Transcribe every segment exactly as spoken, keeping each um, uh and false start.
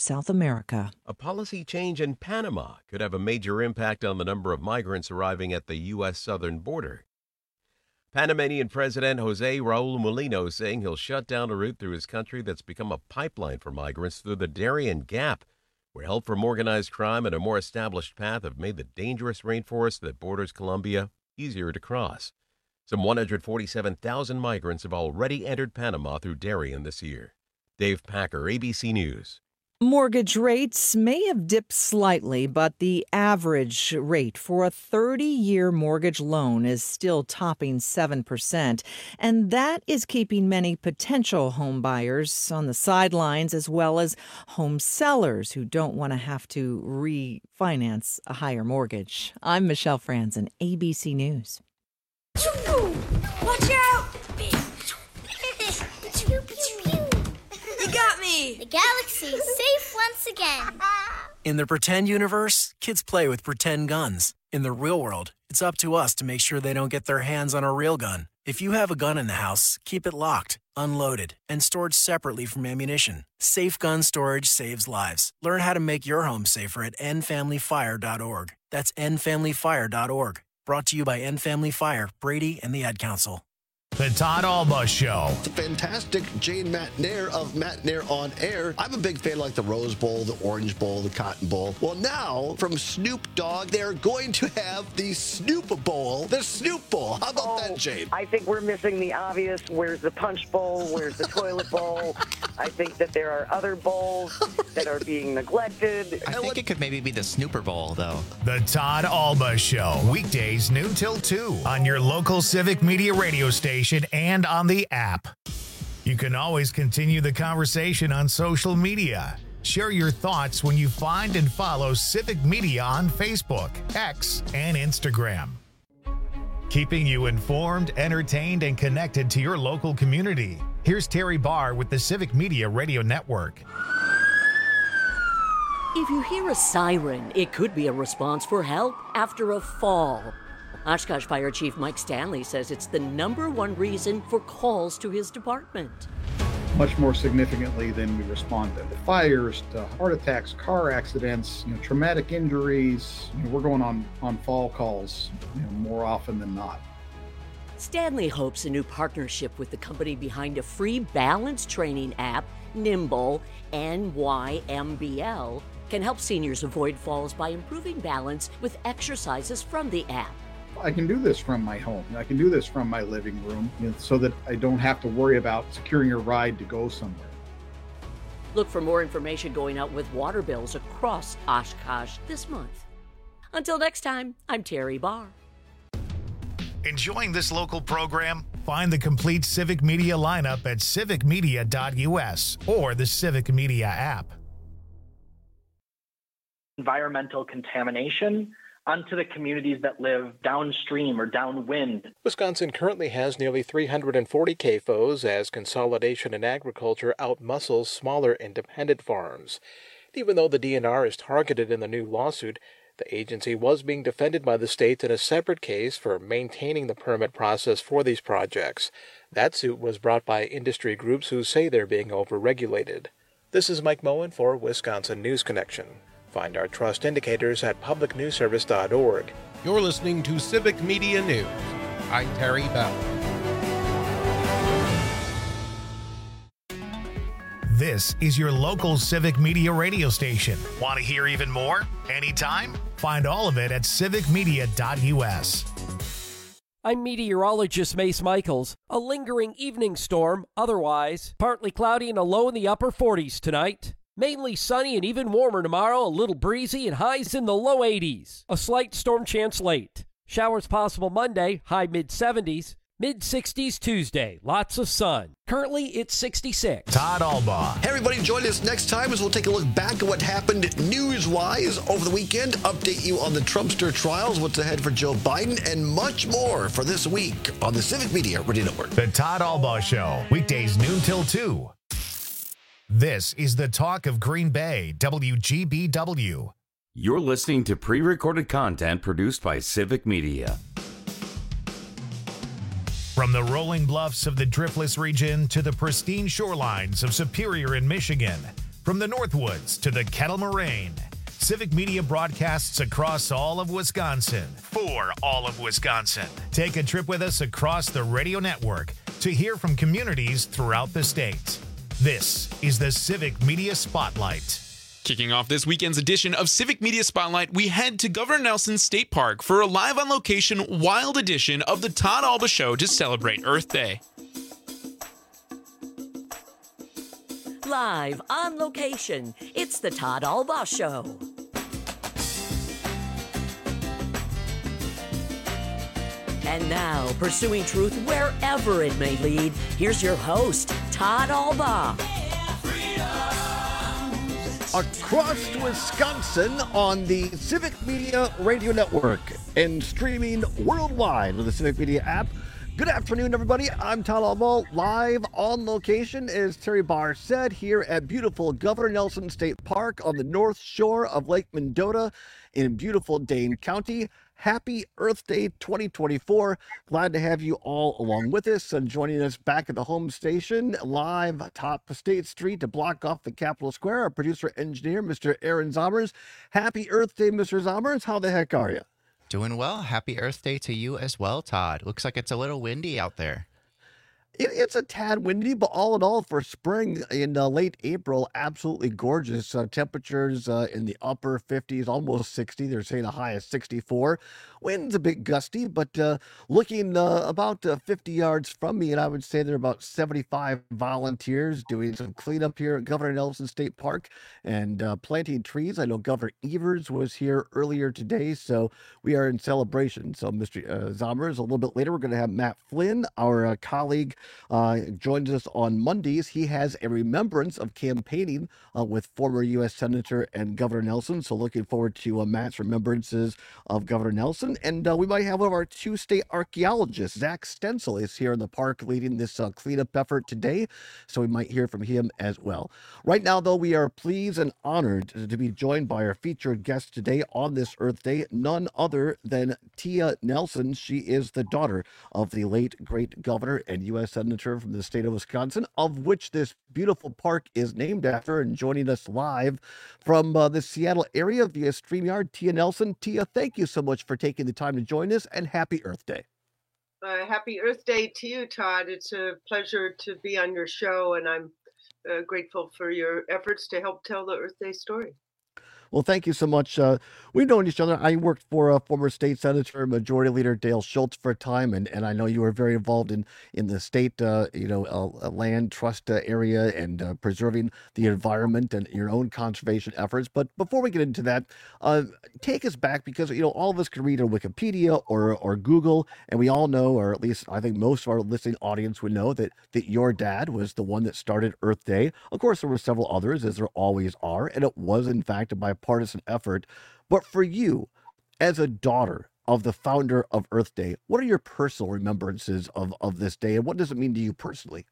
South America. A policy change in Panama could have a major impact on the number of migrants arriving at the U S southern border. Panamanian President Jose Raul Mulino saying he'll shut down a route through his country that's become a pipeline for migrants through the Darien Gap, where help from organized crime and a more established path have made the dangerous rainforest that borders Colombia easier to cross. Some one hundred forty-seven thousand migrants have already entered Panama through Darien this year. Dave Packer, A B C News. Mortgage rates may have dipped slightly, but the average rate for a thirty-year mortgage loan is still topping seven percent. And that is keeping many potential home buyers on the sidelines, as well as home sellers who don't want to have to refinance a higher mortgage. I'm Michelle Franzen, A B C News. Watch out! You got me! The galaxy is safe once again. In the pretend universe, kids play with pretend guns. In the real world, it's up to us to make sure they don't get their hands on a real gun. If you have a gun in the house, keep it locked, unloaded, and stored separately from ammunition. Safe gun storage saves lives. Learn how to make your home safer at end family fire dot org. That's end family fire dot org. Brought to you by End Family Fire, Brady, and the Ad Council. The Todd Alba Show. The fantastic Jane McNair of McNair on Air. I'm a big fan of like the Rose Bowl, the Orange Bowl, the Cotton Bowl. Well, now from Snoop Dogg, they're going to have the Snoop Bowl, the Snoop Bowl. How about oh, that, Jane? I think we're missing the obvious. Where's the Punch Bowl? Where's the Toilet Bowl? I think that there are other bowls that are being neglected. I think it could maybe be the Snooper Bowl, though. The Todd Alba Show. Weekdays noon till two on your local Civic Media radio station and on the app. You can always continue the conversation on social media. Share your thoughts when you find and follow Civic Media on Facebook, X, and Instagram. Keeping you informed, entertained, and connected to your local community. Here's Terry Barr with the Civic Media Radio Network. If you hear a siren, it could be a response for help after a fall. Oshkosh Fire Chief Mike Stanley says it's the number one reason for calls to his department. Much more significantly than we respond to fires, to heart attacks, car accidents, you know, traumatic injuries. You know, we're going on, on fall calls, you know, more often than not. Stanley hopes a new partnership with the company behind a free balance training app, Nimble, N Y M B L, can help seniors avoid falls by improving balance with exercises from the app. I can do this from my home. I can do this from my living room, you know, so that I don't have to worry about securing a ride to go somewhere. Look for more information going out with water bills across Oshkosh this month. Until next time, I'm Terry Barr. Enjoying this local program? Find the complete Civic Media lineup at civic media dot U S or the Civic Media app. Environmental contamination onto the communities that live downstream or downwind. Wisconsin currently has nearly three hundred forty C A F Os as consolidation in agriculture outmuscles smaller independent farms. Even though the D N R is targeted in the new lawsuit, the agency was being defended by the state in a separate case for maintaining the permit process for these projects. That suit was brought by industry groups who say they're being overregulated. This is Mike Moen for Wisconsin News Connection. Find our trust indicators at public news service dot org. You're listening to Civic Media News. I'm Terry Bell. This is your local Civic Media radio station. Want to hear even more? Anytime? Find all of it at civic media dot U S. I'm meteorologist Mace Michaels. A lingering evening storm, otherwise partly cloudy and a low in the upper forties tonight. Mainly sunny and even warmer tomorrow, a little breezy and highs in the low eighties. A slight storm chance late. Showers possible Monday, high mid seventies. mid sixties Tuesday, lots of sun. Currently, it's sixty-six. Todd Alba. Hey, everybody, join us next time as we'll take a look back at what happened news-wise over the weekend, update you on the Trumpster trials, what's ahead for Joe Biden, and much more for this week on the Civic Media Radio Network. The Todd Alba Show, weekdays noon till two. This is the talk of Green Bay, W G B W. You're listening to pre-recorded content produced by Civic Media. From the rolling bluffs of the Driftless region to the pristine shorelines of Superior in Michigan, From the Northwoods to the Kettle Moraine, Civic Media broadcasts across all of Wisconsin for all of Wisconsin. Take a trip with us across the radio network to hear from communities throughout the state. This is the Civic Media Spotlight. Kicking off this weekend's edition of Civic Media Spotlight, we head to Governor Nelson State Park for a live on location wild edition of the Todd Alba Show to celebrate Earth Day. Live on location, it's the Todd Alba Show. And now, pursuing truth wherever it may lead, here's your host, Todd Alba. Across Wisconsin on the Civic Media Radio Network and streaming worldwide with the Civic Media app. Good afternoon, everybody. I'm Todd Alba, live on location, as Terry Barr said, here at beautiful Governor Nelson State Park on the north shore of Lake Mendota in beautiful Dane County. Happy Earth Day twenty twenty-four. Glad to have you all along with us and joining us back at the home station, live atop State Street to block off the Capitol Square. Our producer engineer, Mister Aaron Zommers. Happy Earth Day, Mister Zommers. How the heck are you? Doing well. Happy Earth Day to you as well, Todd. Looks like it's a little windy out there. It, it's a tad windy, but all in all, for spring in uh, late April, absolutely gorgeous. Uh, temperatures uh, in the upper fifties, almost sixty. They're saying a high of sixty-four. Wind's a bit gusty, but uh, looking uh, about uh, fifty yards from me, and I would say there are about seventy-five volunteers doing some cleanup here at Governor Nelson State Park and uh, planting trees. I know Governor Evers was here earlier today, so we are in celebration. So, Mister Uh, Zommers, a little bit later, we're going to have Matt Flynn, our uh, colleague, Uh, joins us on Mondays. He has a remembrance of campaigning uh, with former U S Senator and Governor Nelson. So looking forward to uh, Matt's remembrances of Governor Nelson. And uh, we might have one of our two state archaeologists, Zach Stencil, is here in the park leading this uh, cleanup effort today. So we might hear from him as well. Right now, though, we are pleased and honored to be joined by our featured guest today on this Earth Day, none other than Tia Nelson. She is the daughter of the late great governor and U S Senator from the state of Wisconsin, of which this beautiful park is named after. And joining us live from uh, the Seattle area via StreamYard, Tia Nelson. Tia, thank you so much for taking the time to join us, and happy Earth Day. Uh, happy Earth Day to you, Todd. It's a pleasure to be on your show, and I'm uh, grateful for your efforts to help tell the Earth Day story. Well, thank you so much. Uh, we've known each other. I worked for uh, former state senator, Majority Leader Dale Schultz for a time, and, and I know you were very involved in in the state, uh, you know, uh, land trust uh, area and uh, preserving the environment and your own conservation efforts. But before we get into that, uh, take us back, because you know all of us can read on Wikipedia or or Google, and we all know, or at least I think most of our listening audience would know, that that your dad was the one that started Earth Day. Of course, there were several others, as there always are, and it was in fact a bipartisan effort. But for you, as a daughter of the founder of Earth Day, what are your personal remembrances of, of this day, and what does it mean to you personally?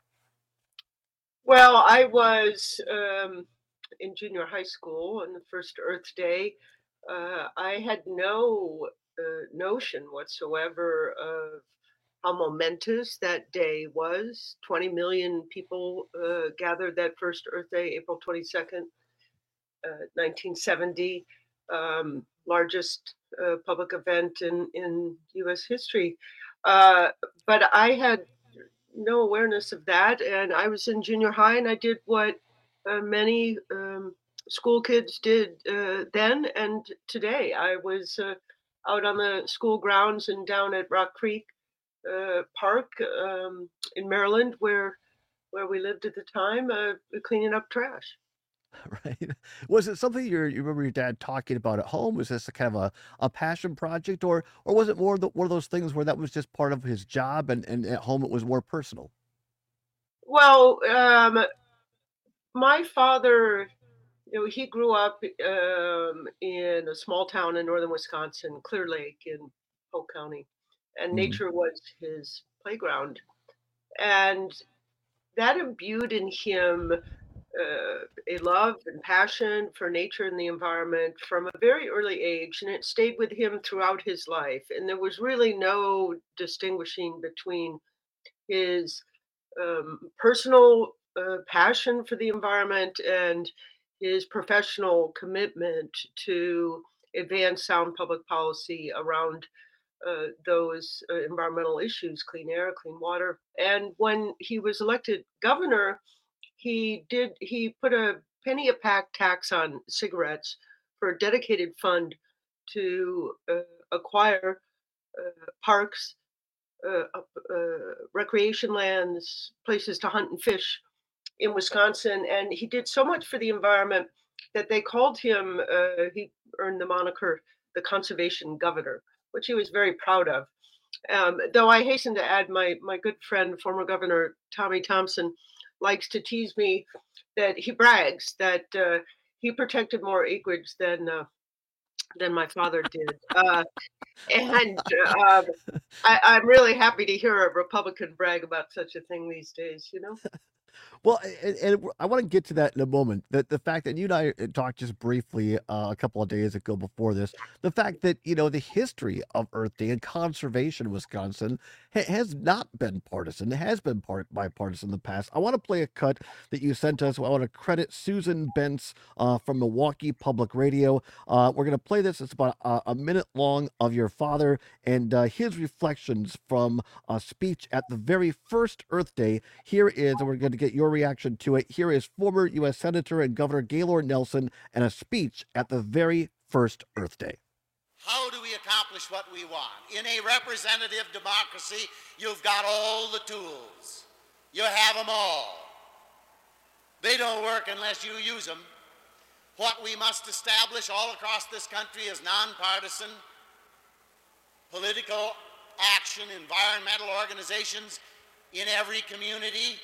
Well, I was um, in junior high school on the first Earth Day. Uh, I had no uh, notion whatsoever of how momentous that day was. twenty million people uh, gathered that first Earth Day, April twenty-second. Uh, nineteen seventy, um, largest uh, public event in, in U S history. Uh, but I had no awareness of that. And I was in junior high, and I did what uh, many um, school kids did uh, then and today. I was uh, out on the school grounds and down at Rock Creek uh, Park um, in Maryland, where, where we lived at the time, uh, cleaning up trash. Right. Was it something you you remember your dad talking about at home? Was this a kind of a, a passion project, or or was it more the, one of those things where that was just part of his job, and, and at home it was more personal? Well, um, my father, you know, he grew up um, in a small town in northern Wisconsin, Clear Lake in Polk County, and Mm-hmm. nature was his playground. And that imbued in him uh, a love and passion for nature and the environment from a very early age, and it stayed with him throughout his life. And there was really no distinguishing between his um, personal uh, passion for the environment and his professional commitment to advance sound public policy around uh, those uh, environmental issues, clean air, clean water. And when he was elected governor, he did he put a penny a pack tax on cigarettes for a dedicated fund to uh, acquire uh, parks, uh, uh, recreation lands, places to hunt and fish in Wisconsin. And he did so much for the environment that they called him, uh, he earned the moniker, the conservation governor, which he was very proud of. Um, though I hasten to add, my, my good friend, former Governor Tommy Thompson, likes to tease me that he brags that uh, he protected more acreage than uh, than my father did. Uh, and uh, I, I'm really happy to hear a Republican brag about such a thing these days, you know? Well, and, and I want to get to that in a moment. That the fact that you and I talked just briefly uh, a couple of days ago before this, the fact that, you know, the history of Earth Day and conservation in Wisconsin ha- has not been partisan. It has been part bipartisan in the past. I want to play a cut that you sent us. I want to credit Susan Bentz uh, from Milwaukee Public Radio. Uh, we're going to play this. It's about a, a minute long of your father and uh, his reflections from a speech at the very first Earth Day. Here is, and we're going to get your reaction to it. Here is former U S Senator and Governor Gaylord Nelson and a speech at the very first Earth Day. How do we accomplish what we want? In a representative democracy, you've got all the tools. You have them all. They don't work unless you use them. What we must establish all across this country is nonpartisan political action, environmental organizations in every community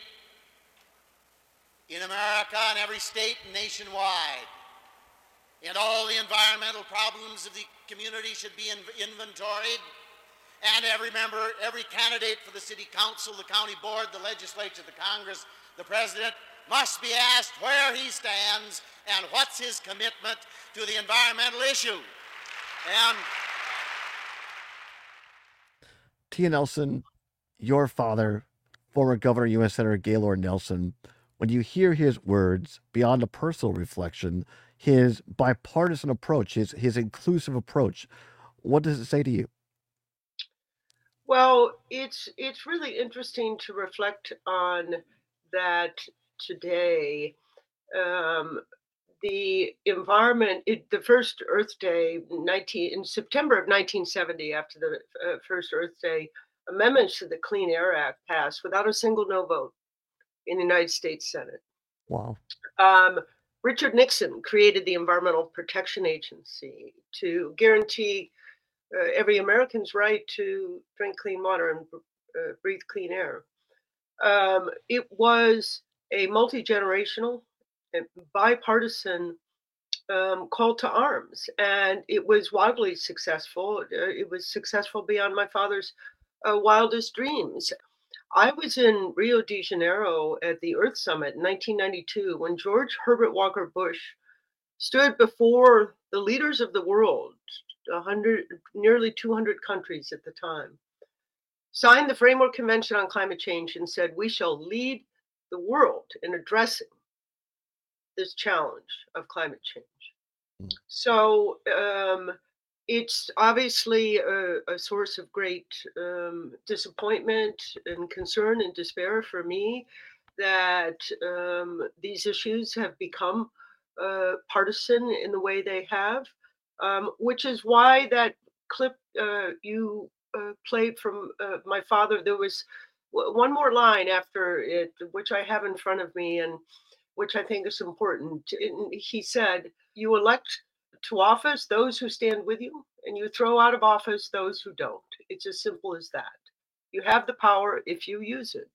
in America, in every state and nationwide. And all the environmental problems of the community should be in- inventoried. And every member, every candidate for the city council, the county board, the legislature, the Congress, the president must be asked where he stands and what's his commitment to the environmental issue. And Tia Nelson, your father, former Governor U S Senator Gaylord Nelson, when you hear his words, beyond a personal reflection, his bipartisan approach, his, his inclusive approach, what does it say to you? Well, it's it's really interesting to reflect on that today. Um, the environment, it, the first Earth Day, nineteen in September of nineteen seventy, after the uh, first Earth Day, amendments to the Clean Air Act passed without a single no vote in the United States Senate. Wow. Um, Richard Nixon created the Environmental Protection Agency to guarantee uh, every American's right to drink clean water and uh, breathe clean air. Um, it was a multi-generational and bipartisan um, call to arms, and it was wildly successful. Uh, it was successful beyond my father's uh, wildest dreams. I was in Rio de Janeiro at the Earth Summit in nineteen ninety-two when George Herbert Walker Bush stood before the leaders of the world, one hundred, nearly two hundred countries at the time, signed the Framework Convention on Climate Change and said, "We shall lead the world in addressing this challenge of climate change." Mm. So um, it's obviously a, a source of great um, disappointment and concern and despair for me that um, these issues have become uh, partisan in the way they have, um, which is why that clip uh, you uh, played from uh, my father, there was w- one more line after it, which I have in front of me and which I think is important. And he said, "You elect to office those who stand with you, and you throw out of office those who don't. It's as simple as that. You have the power if you use it."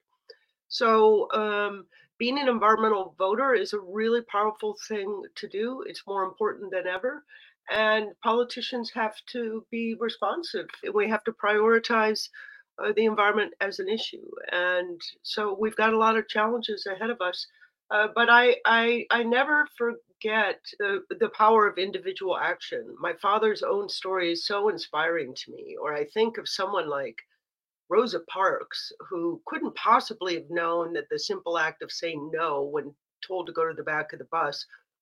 So um, being an environmental voter is a really powerful thing to do. It's more important than ever. And politicians have to be responsive. We have to prioritize uh, the environment as an issue. And so we've got a lot of challenges ahead of us. Uh, but I, I, I never forget the, the power of individual action. My father's own story is so inspiring to me. Or I think of someone like Rosa Parks, who couldn't possibly have known that the simple act of saying no when told to go to the back of the bus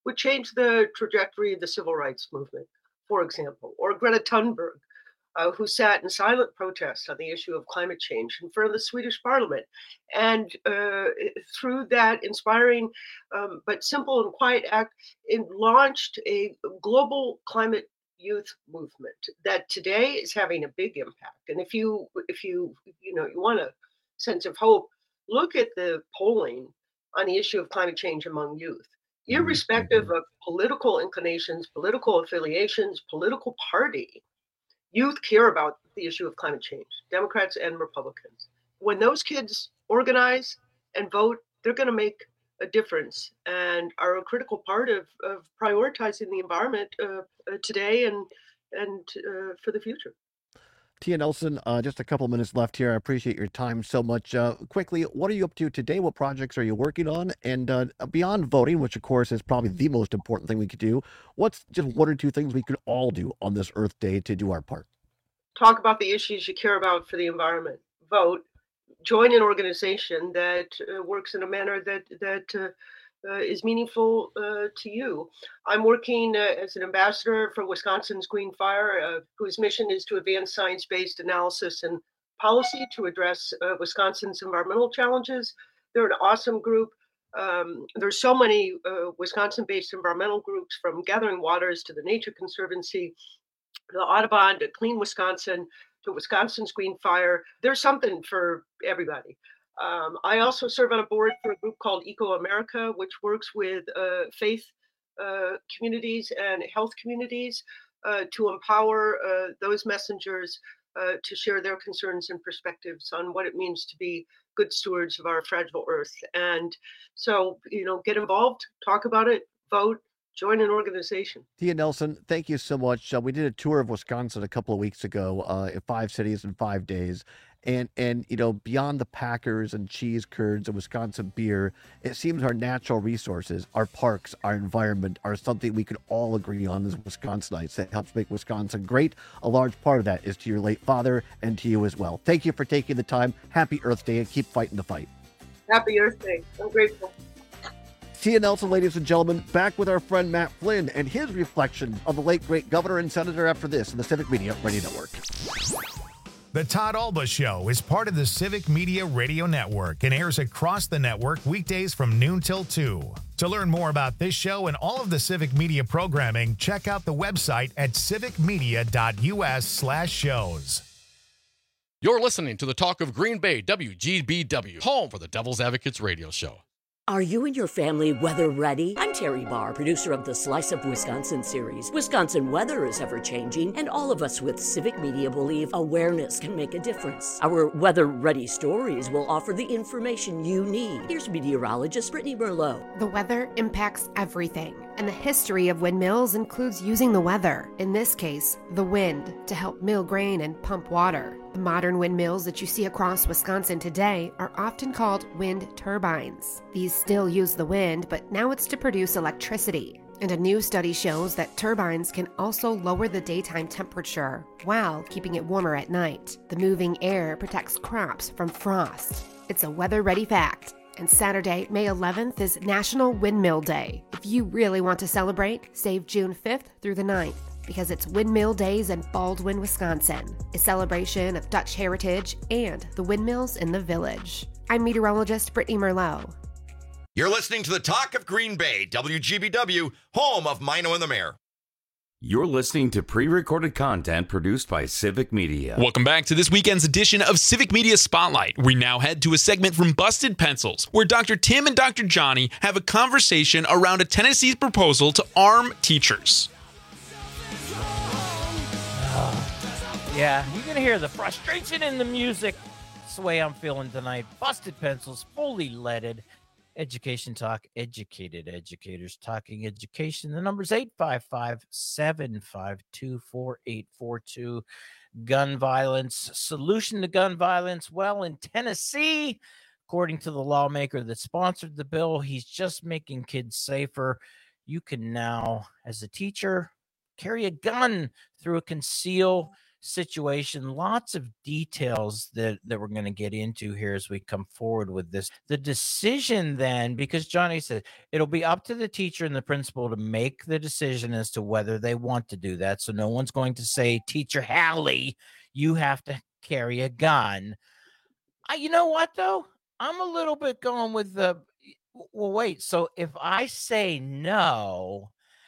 would change the trajectory of the civil rights movement, for example, or Greta Thunberg, uh, who sat in silent protest on the issue of climate change in front of the Swedish parliament. And uh, through that inspiring um, but simple and quiet act, it launched a global climate youth movement that today is having a big impact. And if you, if you, you know, you want a sense of hope, look at the polling on the issue of climate change among youth. Irrespective of political inclinations, political affiliations, political party, youth care about the issue of climate change, Democrats and Republicans. When those kids organize and vote, they're going to make a difference and are a critical part of, of prioritizing the environment uh, uh, today and, and uh, for the future. Tia Nelson, uh, just a couple minutes left here. I appreciate your time so much. Uh, quickly, what are you up to today? What projects are you working on? And uh, beyond voting, which of course is probably the most important thing we could do, what's just one or two things we could all do on this Earth Day to do our part? Talk about the issues you care about for the environment. Vote. Join an organization that uh, works in a manner that that uh, uh, is meaningful uh, to you. I'm working uh, as an ambassador for Wisconsin's Green Fire, uh, whose mission is to advance science-based analysis and policy to address uh, Wisconsin's environmental challenges. They're an awesome group. Um, there's so many uh, Wisconsin-based environmental groups, from Gathering Waters to the Nature Conservancy, the Audubon to Clean Wisconsin to Wisconsin's Green Fire. There's something for everybody. Um, I also serve on a board for a group called Eco America, which works with uh, faith uh, communities and health communities uh, to empower uh, those messengers uh, to share their concerns and perspectives on what it means to be good stewards of our fragile earth. And so, you know, get involved, talk about it, vote, join an organization. Tia Nelson, thank you so much. Uh, we did a tour of Wisconsin a couple of weeks ago, uh, in five cities in five days. And, and you know, beyond the Packers and cheese curds and Wisconsin beer, it seems our natural resources, our parks, our environment are something we can all agree on as Wisconsinites that helps make Wisconsin great. A large part of that is to your late father and to you as well. Thank you for taking the time. Happy Earth Day and keep fighting the fight. Happy Earth Day. I'm grateful. Tia Nelson, ladies and gentlemen, back with our friend Matt Flynn and his reflection of the late, great governor and senator after this in the Civic Media Radio Network. The Todd Alba Show is part of the Civic Media Radio Network and airs across the network weekdays from noon till two. To learn more about this show and all of the Civic Media programming, check out the website at civicmedia.us slash shows. You're listening to the Talk of Green Bay, W G B W, home for the Devil's Advocates radio show. Are you and your family weather ready? I'm Terry Barr, producer of the Slice of Wisconsin series. Wisconsin weather is ever-changing, and all of us with Civic Media believe awareness can make a difference. Our weather-ready stories will offer the information you need. Here's meteorologist Brittany Merlot. The weather impacts everything, and the history of windmills includes using the weather, in this case, the wind, to help mill grain and pump water. The modern windmills that you see across Wisconsin today are often called wind turbines. These still use the wind, but now it's to produce electricity. And a new study shows that turbines can also lower the daytime temperature while keeping it warmer at night. The moving air protects crops from frost. It's a weather-ready fact. And Saturday, May eleventh is National Windmill Day. If you really want to celebrate, save June fifth through the ninth. Because it's Windmill Days in Baldwin, Wisconsin, a celebration of Dutch heritage and the windmills in the village. I'm meteorologist Brittany Merlot. You're listening to the Talk of Green Bay, W G B W, home of Mino and the Mayor. You're listening to pre-recorded content produced by Civic Media. Welcome back to this weekend's edition of Civic Media Spotlight. We now head to a segment from Busted Pencils, where Doctor Tim and Doctor Johnny have a conversation around a Tennessee's proposal to arm teachers. Yeah, you're going to hear the frustration in the music. That's the way I'm feeling tonight. Busted Pencils, fully leaded. Education Talk, educated educators talking education. The number's eight five five, seven five two, four eight four two. Gun violence, solution to gun violence. Well, in Tennessee, according to the lawmaker that sponsored the bill, he's just making kids safer. You can now, as a teacher, carry a gun through a conceal situation, lots of details that, that we're going to get into here as we come forward with this. The decision then, because Johnny said it'll be up to the teacher and the principal to make the decision as to whether they want to do that. So no one's going to say, Teacher Hallie, you have to carry a gun. I, you know what, though? I'm a little bit going with the, well, wait. So if I say no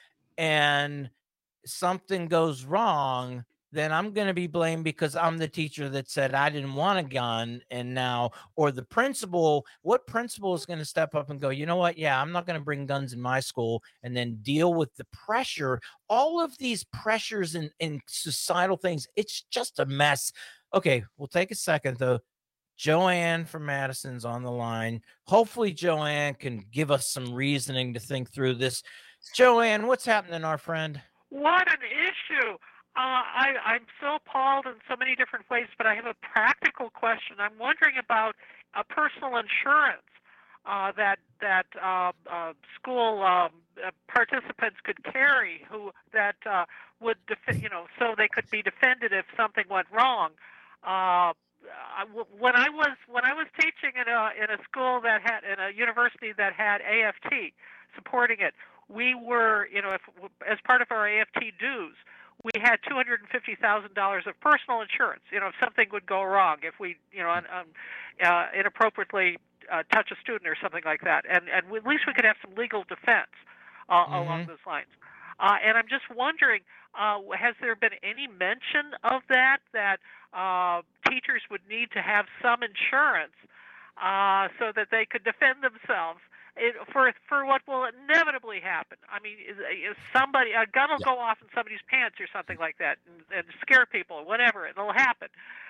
and something goes wrong, then I'm going to be blamed because I'm the teacher that said I didn't want a gun. And now, or the principal, what principal is going to step up and go, you know what? Yeah, I'm not going to bring guns in my school, and then deal with the pressure, all of these pressures and, and societal things. It's just a mess. Okay, we'll take a second though. Joanne from Madison's on the line. Hopefully Joanne can give us some reasoning to think through this. Joanne, what's happening, our friend? What an issue. Uh, I, I'm so appalled in so many different ways, but I have a practical question. I'm wondering about a personal insurance uh, that that uh, uh, school um, uh, participants could carry, who that uh, would, def- you know, so they could be defended if something went wrong. Uh, I, when I was when I was teaching in a in a school that had in a university that had A F T supporting it, we were, you know, if, as part of our A F T dues, we had two hundred fifty thousand dollars of personal insurance. You know, if something would go wrong, if we, you know, um, uh, inappropriately uh, touch a student or something like that, and and at least we could have some legal defense uh, mm-hmm. along those lines. Uh, and I'm just wondering, uh, has there been any mention of that, that uh, teachers would need to have some insurance uh, so that they could defend themselves it, for for what will inevitably happen? I mean, is, is somebody, a gun will yeah. go off in somebody's pants or something like that and, and scare people or whatever. It'll happen.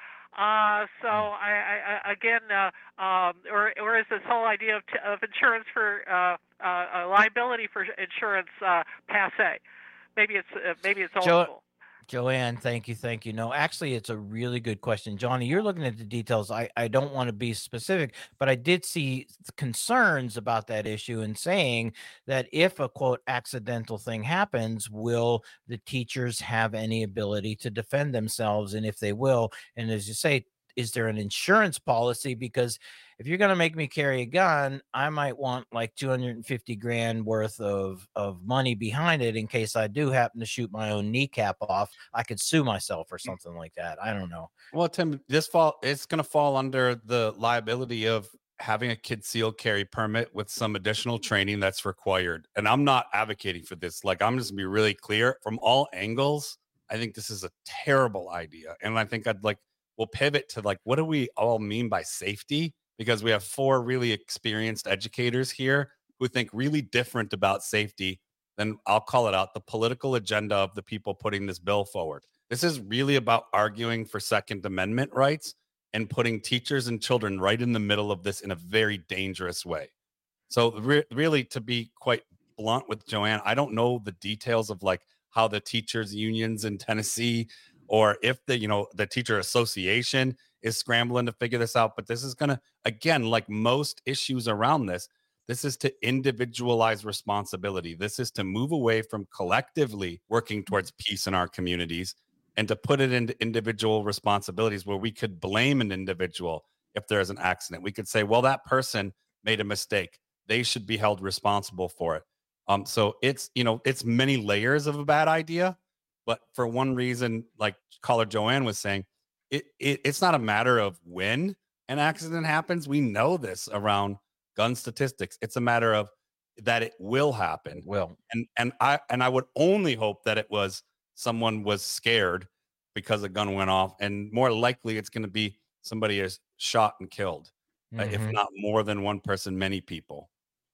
Uh, so I, I, I again, uh, um, or or is this whole idea of, t- of insurance for uh, uh, liability for insurance uh, passe? Maybe it's uh, maybe it's old Jo- school. Joanne, thank you, thank you. No, actually, it's a really good question. Johnny, you're looking at the details. I, I don't want to be specific, but I did see concerns about that issue and saying that if a, quote, accidental thing happens, will the teachers have any ability to defend themselves? And if they will, and as you say, is there an insurance policy? Because if you're going to make me carry a gun, I might want like two hundred fifty grand worth of, of money behind it in case I do happen to shoot my own kneecap off. I could sue myself or something like that. I don't know. Well, Tim, this fall, it's going to fall under the liability of having a concealed carry permit with some additional training that's required. And I'm not advocating for this. Like, I'm just going to be really clear from all angles. I think this is a terrible idea. And I think I'd like, we'll pivot to like, what do we all mean by safety? Because we have four really experienced educators here who think really different about safety than, I'll call it out, the political agenda of the people putting this bill forward. This is really about arguing for Second Amendment rights and putting teachers and children right in the middle of this in a very dangerous way. So re- really, to be quite blunt with Joanne, I don't know the details of like how the teachers unions in Tennessee, or if the, you know, the teacher association is scrambling to figure this out. But this is going to, again, like most issues around this, this is to individualize responsibility. This is to move away from collectively working towards peace in our communities and to put it into individual responsibilities where we could blame an individual if there's an accident. We could say, well, that person made a mistake. They should be held responsible for it. Um, so it's, you know, it's many layers of a bad idea. But for one reason, like caller Joanne was saying, it, it it's not a matter of when an accident happens. We know this around gun statistics. It's a matter of that it will happen. Will. And and I and I would only hope that it was someone was scared because a gun went off, and more likely it's going to be somebody is shot and killed, mm-hmm. uh, if not more than one person, many people.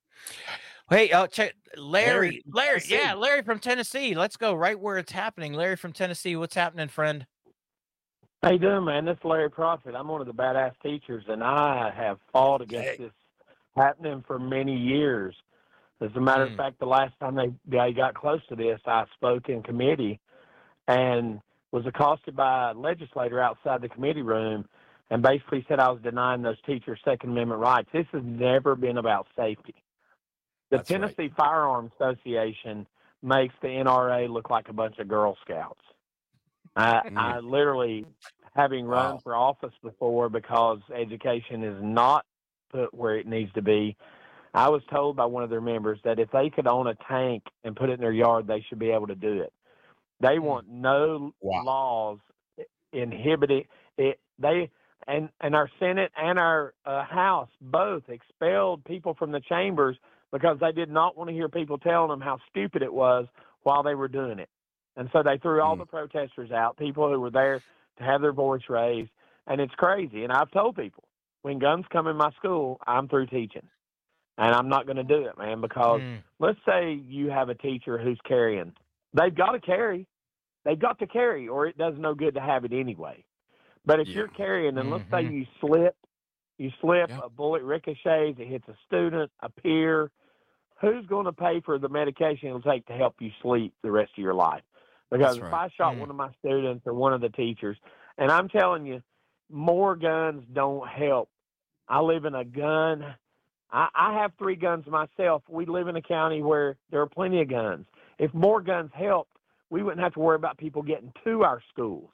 Hey, uh, check Larry, Larry, Larry yeah, Larry from Tennessee. Let's go right where it's happening. Larry from Tennessee, what's happening, friend? How you doing, man? This is Larry Prophet. I'm one of the badass teachers, and I have fought against hey. this happening for many years. As a matter mm. of fact, the last time they, they got close to this, I spoke in committee and was accosted by a legislator outside the committee room and basically said I was denying those teachers' Second Amendment rights. This has never been about safety. The That's Tennessee right. Firearms Association makes the N R A look like a bunch of Girl Scouts. I, Mm. I literally, having run Wow. for office before because education is not put where it needs to be, I was told by one of their members that if they could own a tank and put it in their yard, they should be able to do it. They want no Wow. laws inhibiting it. They and and our Senate and our uh, House both expelled people from the chambers because they did not want to hear people telling them how stupid it was while they were doing it. And so they threw all the protesters out, people who were there to have their voice raised. And it's crazy. And I've told people, when guns come in my school, I'm through teaching. And I'm not going to do it, man, because Mm. let's say you have a teacher who's carrying. They've got to carry. They've got to carry, or it does no good to have it anyway. But if Yeah. you're carrying, and let's say Mhm. you slip, you slip, Yeah. a bullet ricochets, it hits a student, a peer, who's going to pay for the medication it'll take to help you sleep the rest of your life? Because That's if right. I shot Mm. one of my students or one of the teachers, and I'm telling you, more guns don't help. I live in a gun. I, I have three guns myself. We live in a county where there are plenty of guns. If more guns helped, we wouldn't have to worry about people getting to our schools.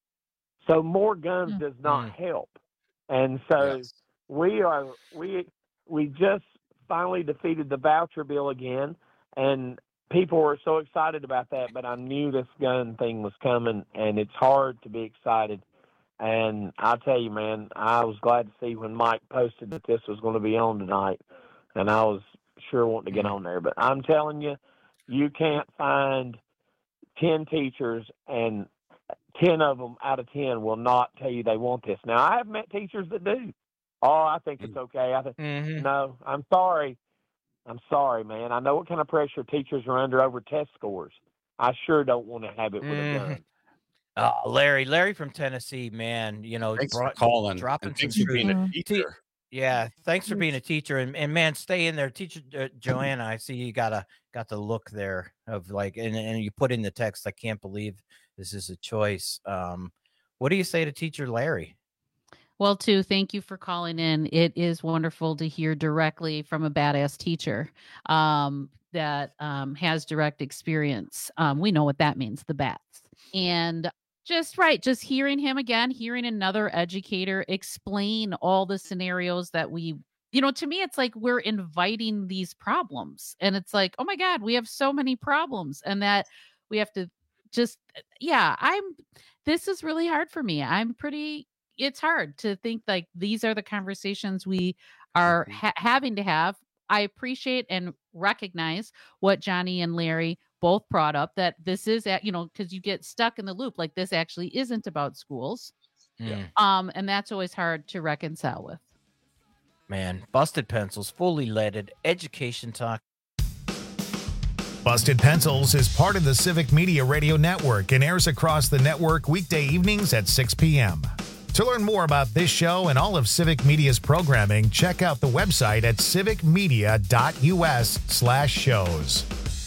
So more guns does not Mm. help. And so Yes. we are we we just finally defeated the voucher bill again, and people were so excited about that, but I knew this gun thing was coming, and it's hard to be excited. And I tell you, man, I was glad to see when Mike posted that this was going to be on tonight, and I was sure wanting to get on there. But I'm telling you, you can't find ten teachers, and ten of them out of ten will not tell you they want this. Now, I have met teachers that do. Oh, I think it's okay. I think Mhm. no, I'm sorry. I'm sorry, man. I know what kind of pressure teachers are under over test scores. I sure don't want to have it with a Mhm. gun. Oh, Larry, Larry from Tennessee, man, you know, Thanks for brought, calling. dropping And some thanks for being a truth. teacher. Yeah, thanks for being a teacher, and, and man, stay in there, teacher uh, Joanna. I see you got a got the look there of like, and and you put in the text. I can't believe this is a choice. Um, what do you say to teacher Larry? Well, too, thank you for calling in. It is wonderful to hear directly from a badass teacher um, that um, has direct experience. Um, we know what that means, the bats. And just right, just hearing him again, hearing another educator explain all the scenarios that we, you know, to me, it's like we're inviting these problems. And it's like, oh my God, we have so many problems. And that we have to just, yeah, I'm, this is really hard for me. I'm pretty, it's hard to think like these are the conversations we are ha- having to have. I appreciate and recognize what Johnny and Larry both brought up, that this is at, you know, because you get stuck in the loop. Like this actually isn't about schools. Yeah. Um, and that's always hard to reconcile with. Man, Busted Pencils, fully leaded education talk. Busted Pencils is part of the Civic Media Radio Network and airs across the network weekday evenings at six p.m. To learn more about this show and all of Civic Media's programming, check out the website at civicmedia.us slash shows.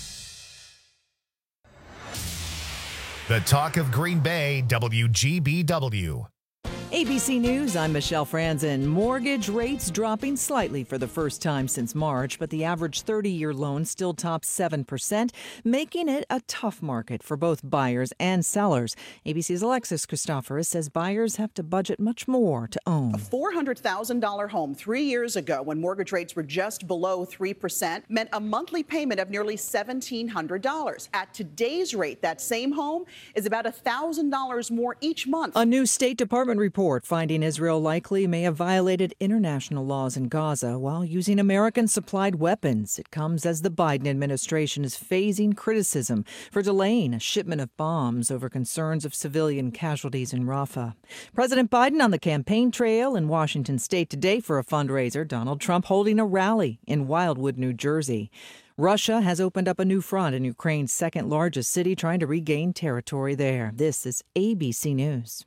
The Talk of Green Bay, W G B W. A B C News, I'm Michelle Franzen. Mortgage rates dropping slightly for the first time since March, but the average thirty-year loan still tops seven percent, making it a tough market for both buyers and sellers. A B C's Alexis Christoforous says buyers have to budget much more to own. A four hundred thousand dollars home three years ago, when mortgage rates were just below three percent, meant a monthly payment of nearly seventeen hundred dollars. At today's rate, that same home is about one thousand dollars more each month. A new State Department report finding Israel likely may have violated international laws in Gaza while using American-supplied weapons. It comes as the Biden administration is phasing criticism for delaying a shipment of bombs over concerns of civilian casualties in Rafah. President Biden on the campaign trail in Washington state today for a fundraiser. Donald Trump holding a rally in Wildwood, New Jersey. Russia has opened up a new front in Ukraine's second largest city, trying to regain territory there. This is A B C News.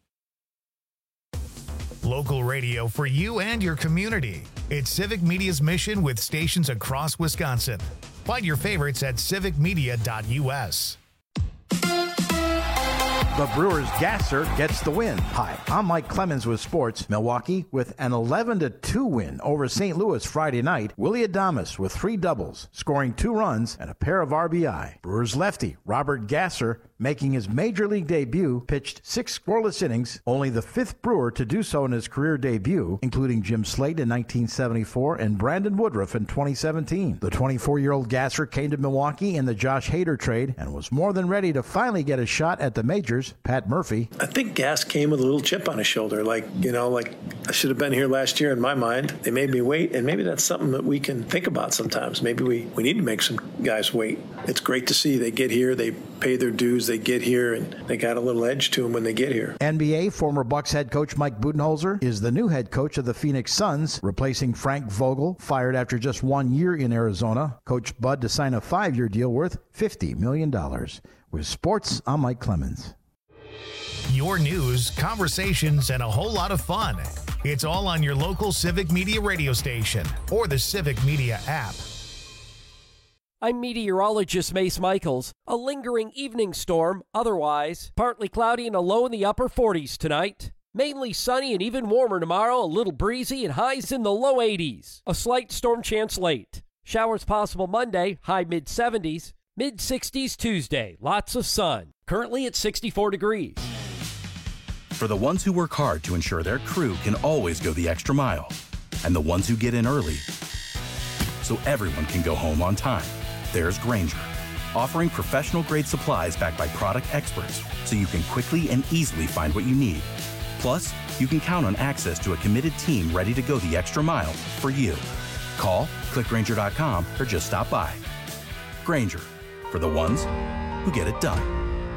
Local radio for you and your community. It's Civic Media's mission with stations across Wisconsin. Find your favorites at civic media dot u s. but Brewers Gasser gets the win. Hi, I'm Mike Clemens with sports. Milwaukee with an eleven to two win over Saint Louis Friday night. Willie Adames with three doubles, scoring two runs and a pair of R B I. Brewers lefty Robert Gasser, making his major league debut, pitched six scoreless innings, only the fifth Brewer to do so in his career debut, including Jim Slate in nineteen seventy-four and Brandon Woodruff in twenty seventeen. The twenty-four-year-old Gasser came to Milwaukee in the Josh Hader trade and was more than ready to finally get a shot at the majors. Pat Murphy. I think Gas came with a little chip on his shoulder, like, you know, like I should have been here last year in my mind. They made me wait, and maybe that's something that we can think about sometimes. Maybe we, we need to make some guys wait. It's great to see they get here, they pay their dues, they get here, and they got a little edge to them when they get here. N B A former Bucks head coach Mike Budenholzer is the new head coach of the Phoenix Suns, replacing Frank Vogel, fired after just one year in Arizona. Coach Bud to sign a five-year deal worth fifty million dollars. With sports, I'm Mike Clemens. Your news, conversations, and a whole lot of fun. It's all on your local Civic Media radio station or the Civic Media app. I'm meteorologist Mace Michaels. A lingering evening storm, otherwise partly cloudy and a low in the upper forties tonight. Mainly sunny and even warmer tomorrow, a little breezy and highs in the low eighties. A slight storm chance late. Showers possible Monday, high mid seventies. mid sixties Tuesday, lots of sun. Currently at sixty-four degrees. For the ones who work hard to ensure their crew can always go the extra mile, and the ones who get in early so everyone can go home on time, there's Grainger, offering professional-grade supplies backed by product experts so you can quickly and easily find what you need. Plus, you can count on access to a committed team ready to go the extra mile for you. Call, click Grainger dot com, or just stop by. Grainger, for the ones who get it done.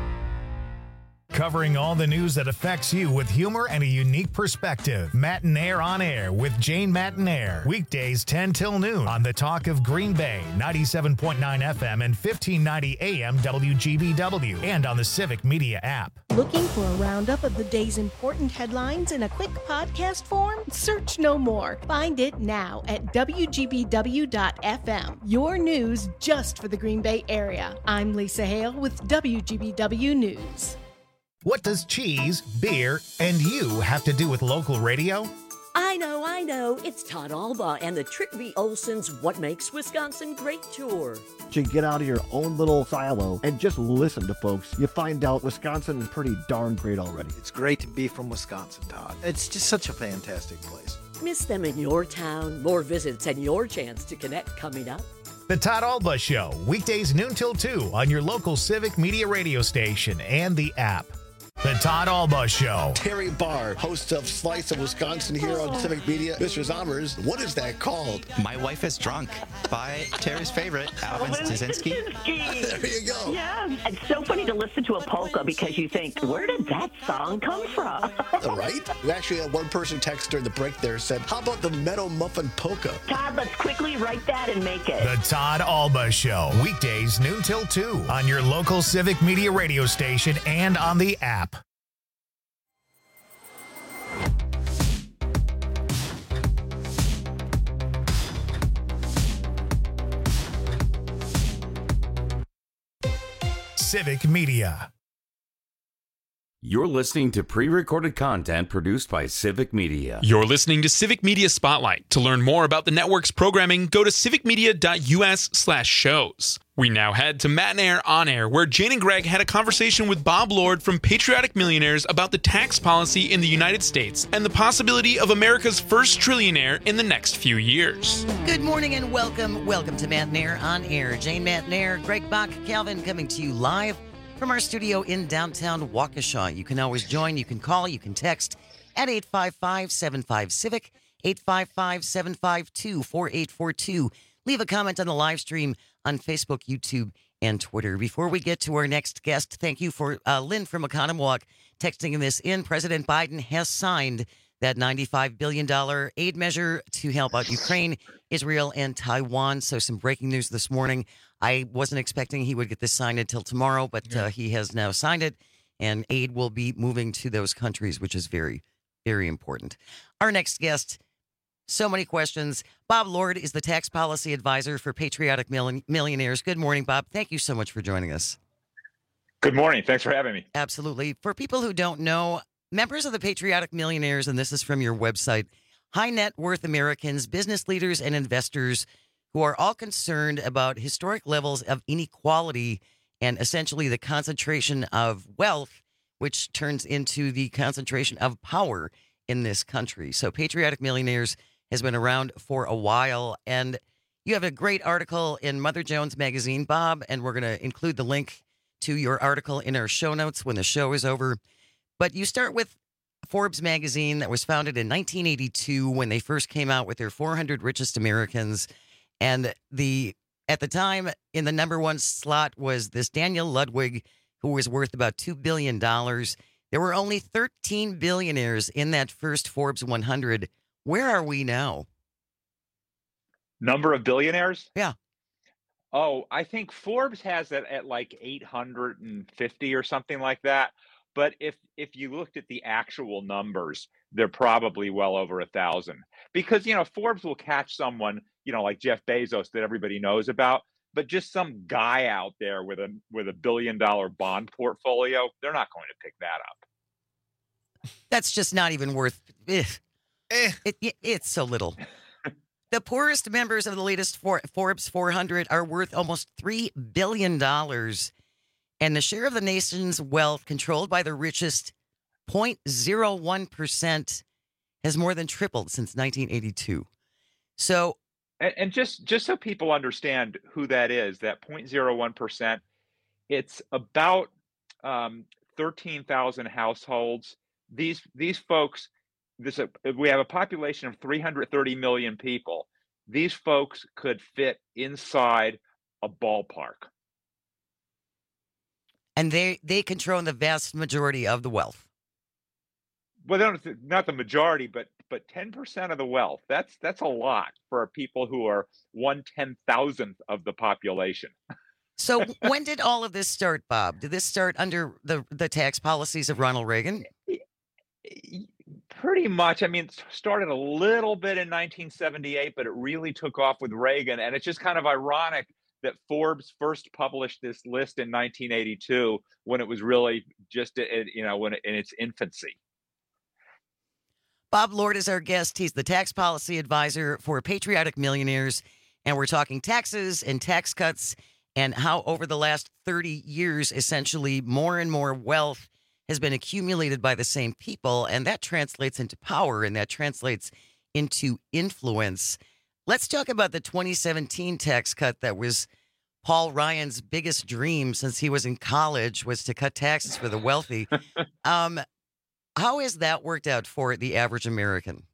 Covering all the news that affects you with humor and a unique perspective. Matinaire on Air with Jane Matinaire. Weekdays ten till noon on the Talk of Green Bay, ninety-seven point nine F M and fifteen ninety A M W G B W, and on the Civic Media app. Looking for a roundup of the day's important headlines in a quick podcast form? Search no more. Find it now at W G B W dot F M. Your news just for the Green Bay area. I'm Lisa Hale with W G B W News. What does cheese, beer, and you have to do with local radio? I know, I know. It's Todd Alba and the Trickby Olsen's What Makes Wisconsin Great tour. To get out of your own little silo and just listen to folks, you find out Wisconsin is pretty darn great already. It's great to be from Wisconsin, Todd. It's just such a fantastic place. Miss them in your town. More visits and your chance to connect coming up. The Todd Alba Show, weekdays noon till two on your local Civic Media radio station and the app. The Todd Alba Show. Terry Barr, host of Slice of Wisconsin here on Civic Media. Mister Zommers, what is that called? My Wife is Drunk by Terry's favorite, Alvin Stasinski. There you go. Yeah, it's so funny to listen to a polka because you think, where did that song come from? Right? We actually had one person text during the break there said, how about the Meadow Muffin Polka? Todd, let's quickly write that and make it. The Todd Alba Show, weekdays noon till two on your local Civic Media radio station and on the app. Civic Media. You're listening to pre-recorded content produced by Civic Media. You're listening to Civic Media Spotlight. To learn more about the network's programming, go to civic media dot U S slash shows. We now head to Matinaire on Air, where Jane and Greg had a conversation with Bob Lord from Patriotic Millionaires about the tax policy in the United States and the possibility of America's first trillionaire in the next few years. Good morning and welcome. Welcome to Matinaire on Air. Jane Matinaire, Greg Bach, Calvin coming to you live from our studio in downtown Waukesha. You can always join, you can call, you can text at eight five five, seven five, CIVIC, eight five five, seven five two, four eight four two. Leave a comment on the live stream on Facebook, YouTube, and Twitter. Before we get to our next guest, thank you for uh, Lynn from Oconomowoc texting this in. President Biden has signed that ninety-five billion dollars aid measure to help out Ukraine, Israel, and Taiwan. So some breaking news this morning. I wasn't expecting he would get this signed until tomorrow, but yeah. uh, he has now signed it, and aid will be moving to those countries, which is very, very important. Our next guest, so many questions. Bob Lord is the tax policy advisor for Patriotic Millionaires. Good morning, Bob. Thank you so much for joining us. Good morning. Thanks for having me. Absolutely. For people who don't know, members of the Patriotic Millionaires, and this is from your website, high net worth Americans, business leaders, and investors who are all concerned about historic levels of inequality and essentially the concentration of wealth, which turns into the concentration of power in this country. So Patriotic Millionaires has been around for a while, and you have a great article in Mother Jones Magazine, Bob, and we're going to include the link to your article in our show notes when the show is over. But you start with Forbes magazine that was founded in nineteen eighty-two when they first came out with their four hundred richest Americans. And the at the time, in the number one slot was this Daniel Ludwig, who was worth about two billion dollars. There were only thirteen billionaires in that first Forbes one hundred. Where are we now? Number of billionaires? Yeah. Oh, I think Forbes has it at like eight hundred fifty or something like that. But if if you looked at the actual numbers, they're probably well over a thousand. Because, you know, Forbes will catch someone, you know, like Jeff Bezos that everybody knows about, but just some guy out there with a with a billion dollar bond portfolio, they're not going to pick that up. That's just not even worth eh. It, it, it's so little. The poorest members of the latest For- Forbes four hundred are worth almost three billion dollars. And the share of the nation's wealth controlled by the richest, zero point zero one percent, has more than tripled since nineteen eighty-two. So, and, and just just so people understand who that is, that zero point zero one percent, it's about um, thirteen thousand households. These these folks, this uh, we have a population of three hundred thirty million people. These folks could fit inside a ballpark. And they, they control the vast majority of the wealth. Well, they don't, not the majority, but but ten percent of the wealth. That's that's a lot for people who are one ten thousandth of the population. So when did all of this start, Bob? Did this start under the the tax policies of Ronald Reagan? Pretty much. I mean, it started a little bit in nineteen seventy-eight, but it really took off with Reagan. And it's just kind of ironic that Forbes first published this list in nineteen eighty-two when it was really just, you know, when it, in its infancy. Bob Lord is our guest. He's the tax policy advisor for Patriotic Millionaires. And we're talking taxes and tax cuts and how over the last thirty years, essentially more and more wealth has been accumulated by the same people. And that translates into power and that translates into influence. Let's talk about the twenty seventeen tax cut that was Paul Ryan's biggest dream since he was in college, was to cut taxes for the wealthy. um, how has that worked out for the average American?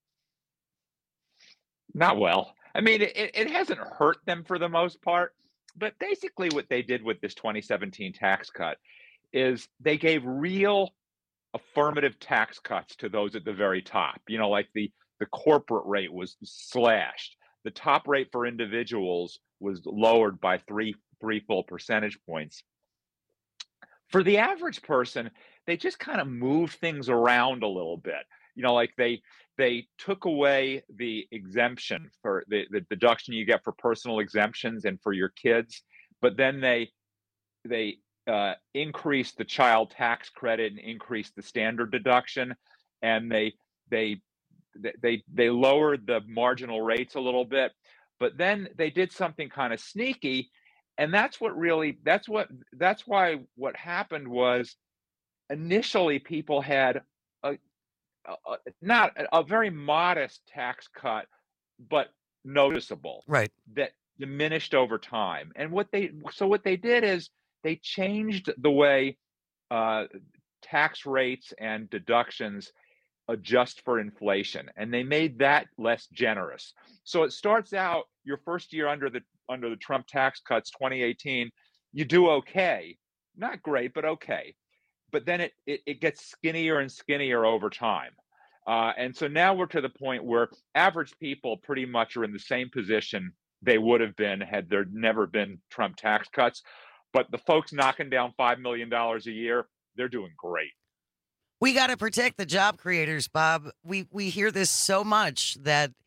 Not well. I mean, it, it hasn't hurt them for the most part, but basically what they did with this twenty seventeen tax cut is they gave real affirmative tax cuts to those at the very top. You know, like the The corporate rate was slashed. The top rate for individuals was lowered by three three full percentage points. For the average person, they just kind of moved things around a little bit. You know, like they they took away the exemption for the, the deduction you get for personal exemptions and for your kids, but then they they uh, increased the child tax credit and increased the standard deduction, and they they They they lowered the marginal rates a little bit, but then they did something kind of sneaky, and that's what really that's what that's why what happened was initially people had a, a not a, a very modest tax cut, but noticeable, right? That diminished over time. And what they so what they did is they changed the way uh, tax rates and deductions adjust for inflation, and they made that less generous. So it starts out your first year under the under the Trump tax cuts, twenty eighteen, you do okay, not great, but okay. But then it it, it gets skinnier and skinnier over time, uh, and so now we're to the point where average people pretty much are in the same position they would have been had there never been Trump tax cuts. But the folks knocking down five million dollars a year, they're doing great. We got to protect the job creators, Bob. We we hear this so much that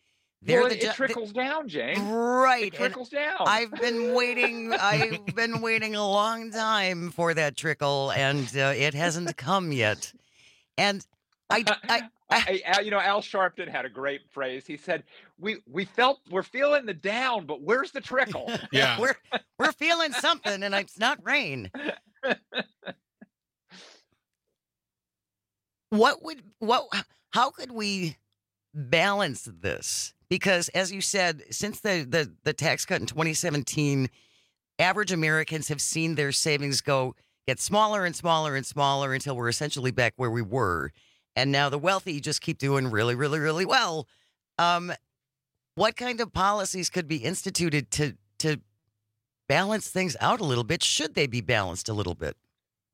They're well, the it ju- trickles down, Jane. Right. It trickles down. I've been waiting. I've been waiting a long time for that trickle, and uh, it hasn't come yet. And I, I, I, I, you know, Al Sharpton had a great phrase. He said, "We we felt we're feeling the down, but where's the trickle?" Yeah, we're we're feeling something, and it's not rain. What would what? How could we balance this? Because, as you said, since the, the, the tax cut in twenty seventeen, average Americans have seen their savings go get smaller and smaller and smaller until we're essentially back where we were. And now the wealthy just keep doing really, really, really well. Um, what kind of policies could be instituted to to balance things out a little bit? Should they be balanced a little bit?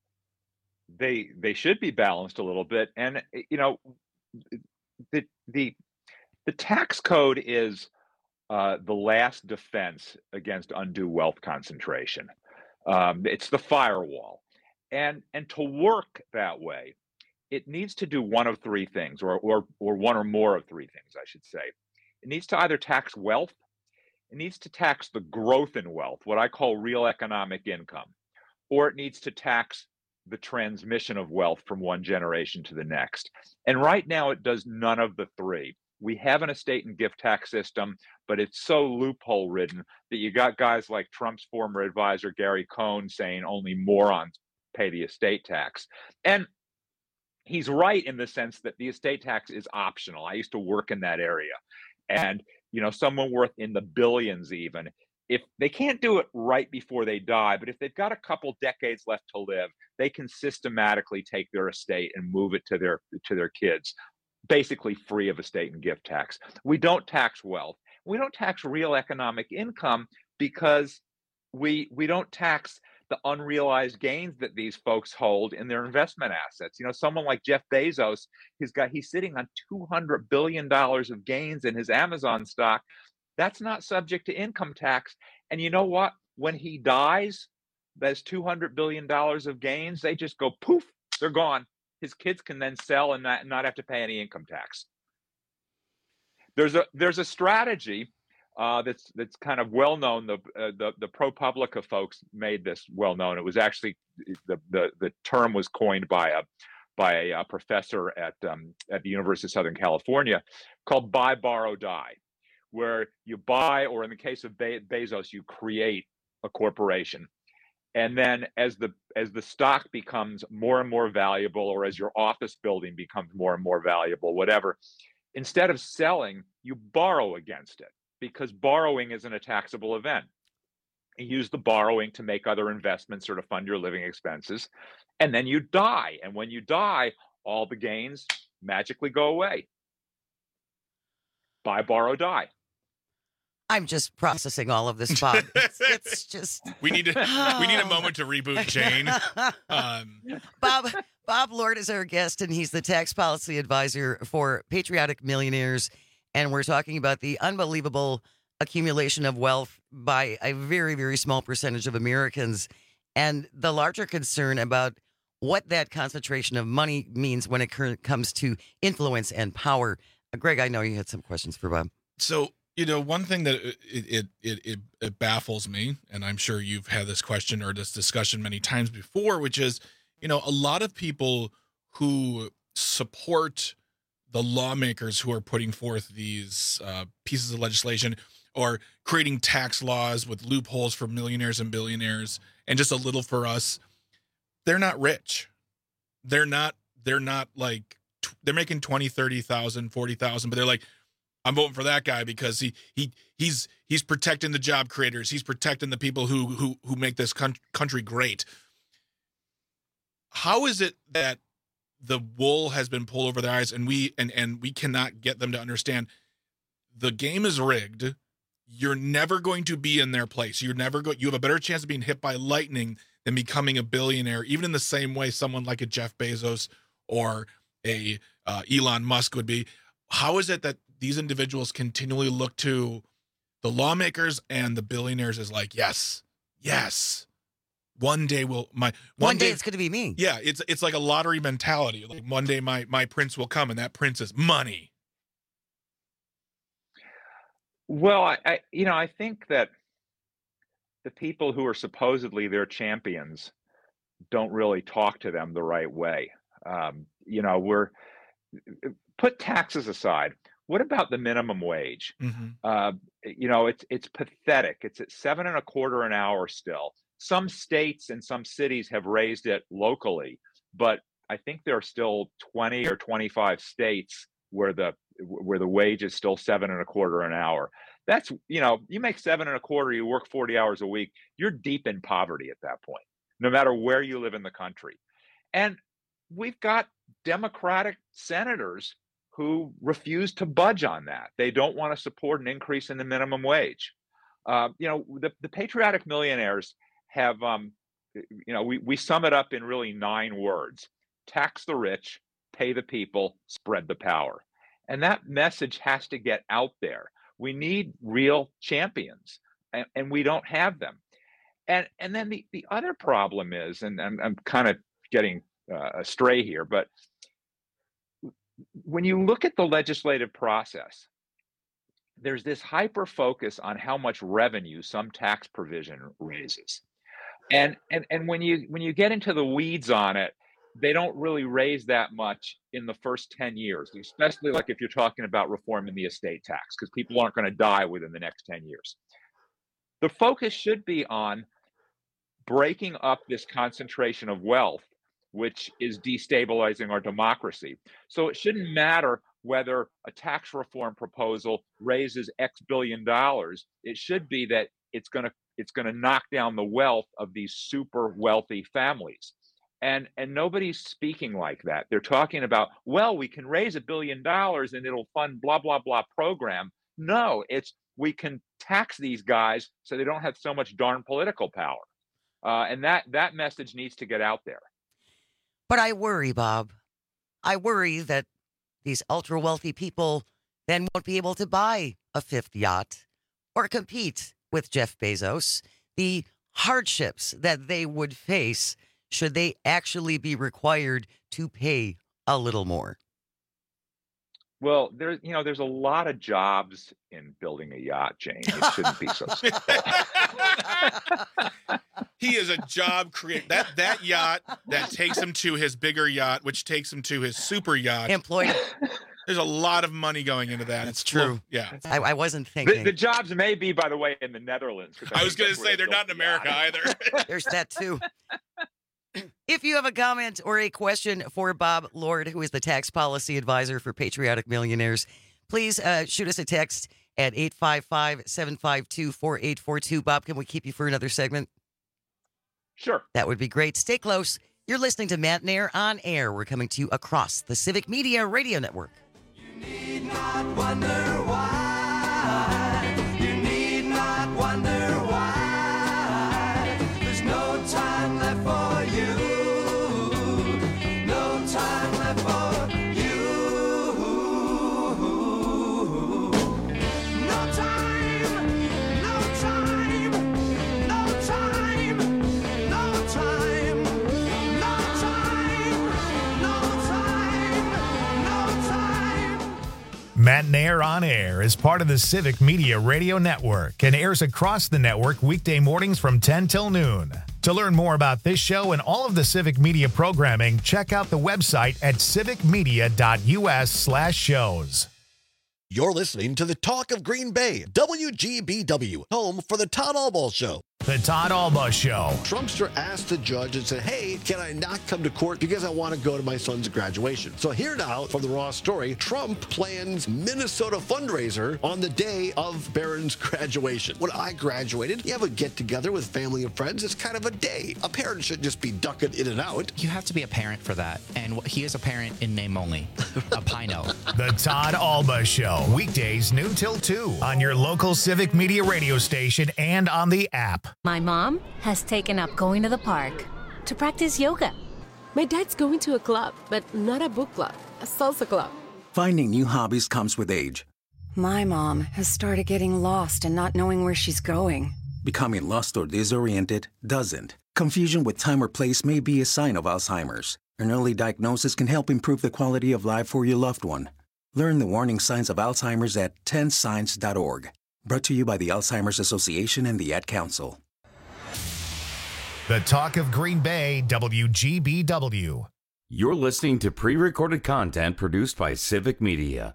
They they should be balanced a little bit. And, you know, the the The tax code is uh, the last defense against undue wealth concentration. Um, it's the firewall, and and to work that way, it needs to do one of three things, or or or one or more of three things, I should say. It needs to either tax wealth, it needs to tax the growth in wealth, what I call real economic income, or it needs to tax the transmission of wealth from one generation to the next. And right now, it does none of the three. We have an estate and gift tax system, but it's so loophole ridden that you got guys like Trump's former advisor, Gary Cohn, saying only morons pay the estate tax. And he's right in the sense that the estate tax is optional. I used to work in that area. And, you know, someone worth in the billions even, if they can't do it right before they die, but if they've got a couple decades left to live, they can systematically take their estate and move it to their to their kids, basically free of estate and gift tax. We don't tax wealth. We don't tax real economic income because we we don't tax the unrealized gains that these folks hold in their investment assets. You know, someone like Jeff Bezos, he's got he's sitting on two hundred billion dollars of gains in his Amazon stock. That's not subject to income tax. And you know what? When he dies, those two hundred billion dollars of gains, they just go poof, they're gone. His kids can then sell and not, not have to pay any income tax. There's a there's a strategy uh, that's that's kind of well known. The uh, the the ProPublica folks made this well known. It was actually the the the term was coined by a by a, a professor at um, at the University of Southern California called buy, borrow, die, where you buy, or in the case of Be- Bezos, you create a corporation. And then as the as the stock becomes more and more valuable, or as your office building becomes more and more valuable, whatever, instead of selling, you borrow against it, because borrowing isn't a taxable event. You use the borrowing to make other investments or to fund your living expenses. And then you die. And when you die, all the gains magically go away. Buy, borrow, die. I'm just processing all of this, Bob. It's, it's just we need to we need a moment to reboot Jane. Um, Bob Bob Lord is our guest, and he's the tax policy advisor for Patriotic Millionaires. And we're talking about the unbelievable accumulation of wealth by a very, very small percentage of Americans, and the larger concern about what that concentration of money means when it comes to influence and power. Uh, Greg, I know you had some questions for Bob. So. You know, one thing that it, it it it it baffles me, and I'm sure you've had this question or this discussion many times before, which is, you know, a lot of people who support the lawmakers who are putting forth these uh, pieces of legislation or creating tax laws with loopholes for millionaires and billionaires and just a little for us, they're not rich. They're not, they're not like, they're making twenty, thirty thousand, forty thousand, but they're like, I'm voting for that guy because he he he's he's protecting the job creators. He's protecting the people who who who make this country great. How is it that the wool has been pulled over their eyes, and we and and we cannot get them to understand the game is rigged? You're never going to be in their place. You're never go. You have a better chance of being hit by lightning than becoming a billionaire, even in the same way someone like a Jeff Bezos or a uh, Elon Musk would be. How is it that these individuals continually look to the lawmakers and the billionaires as like, yes, yes, one day will my one, one day, day it's going to be me. Yeah, it's it's like a lottery mentality. Like one day my my prince will come, and that prince is money. Well, I, I you know, I think that the people who are supposedly their champions don't really talk to them the right way. Um, you know, we're put taxes aside. What about the minimum wage? Mhm. Uh, you know, it's it's pathetic. It's at seven and a quarter an hour still. Some states and some cities have raised it locally, but I think there are still twenty or twenty-five states where the where the wage is still seven and a quarter an hour. That's, you know, you make seven and a quarter, you work forty hours a week, you're deep in poverty at that point, no matter where you live in the country. And we've got Democratic senators who refuse to budge on that. They don't want to support an increase in the minimum wage. Uh, you know, the, the patriotic millionaires have, um, you know, we, we sum it up in really nine words: tax the rich, pay the people, spread the power. And that message has to get out there. We need real champions, and, and we don't have them. And and then the, the other problem is, and I'm, I'm kind of getting uh, astray here, but when you look at the legislative process, there's this hyper focus on how much revenue some tax provision raises. And and and when you when you get into the weeds on it, they don't really raise that much in the first ten years, especially like if you're talking about reforming the estate tax, because people aren't going to die within the next ten years. The focus should be on breaking up this concentration of wealth, which is destabilizing our democracy. So it shouldn't matter whether a tax reform proposal raises X billion dollars. It should be that it's going to it's going to knock down the wealth of these super wealthy families. And and nobody's speaking like that. They're talking about, well, we can raise a billion dollars and it'll fund blah, blah, blah program. No, it's we can tax these guys so they don't have so much darn political power. Uh, and that that message needs to get out there. But I worry, Bob. I worry that these ultra wealthy people then won't be able to buy a fifth yacht or compete with Jeff Bezos. The hardships that they would face should they actually be required to pay a little more. Well, there's you know there's a lot of jobs in building a yacht, Jane. It shouldn't be so simple. He is a job creator. That that yacht that takes him to his bigger yacht, which takes him to his super yacht. Employed. There's a lot of money going into that. That's It's true. well, yeah. I, I wasn't thinking. The, the jobs may be, by the way, in the Netherlands. I was going to say they're not in America either. There's that too. If you have a comment or a question for Bob Lord, who is the tax policy advisor for Patriotic Millionaires, please uh, shoot us a text at eight five five, seven five two, four eight four two. Bob, can we keep you for another segment? Sure. That would be great. Stay close. You're listening to Matt Nair on Air. We're coming to you across the Civic Media Radio Network. You need not wonder why. You need not wonder why. There's no time left for you. No time left for you. No time. No time. No time. No time. No time. No time. No time. Matt Nair on Air is part of the Civic Media Radio Network and airs across the network weekday mornings from ten till noon. To learn more about this show and all of the Civic Media programming, check out the website at civicmedia.us slash shows. You're listening to the Talk of Green Bay, W G B W, home for the Todd Albaugh Show. The Todd Albaugh Show. Trumpster asked the judge and said, hey, can I not come to court because I want to go to my son's graduation? So here now from the Raw story, Trump plans Minnesota fundraiser on the day of Barron's graduation. When I graduated, you have a get-together with family and friends. It's kind of a day. A parent should just be ducking in and out. You have to be a parent for that. And he is a parent in name only. A Pino. The Todd Albaugh Show. Weekdays noon till two on your local Civic Media radio station and on the app. My mom has taken up going to the park to practice yoga. My dad's going to a club, but not a book club, a salsa club. Finding new hobbies comes with age. My mom has started getting lost and not knowing where she's going. Becoming lost or disoriented doesn't. Confusion with time or place may be a sign of Alzheimer's. An early diagnosis can help improve the quality of life for your loved one. Learn the warning signs of Alzheimer's at ten signs dot org. Brought to you by the Alzheimer's Association and the Ad Council. The talk of Green Bay, W G B W. You're listening to pre-recorded content produced by Civic Media.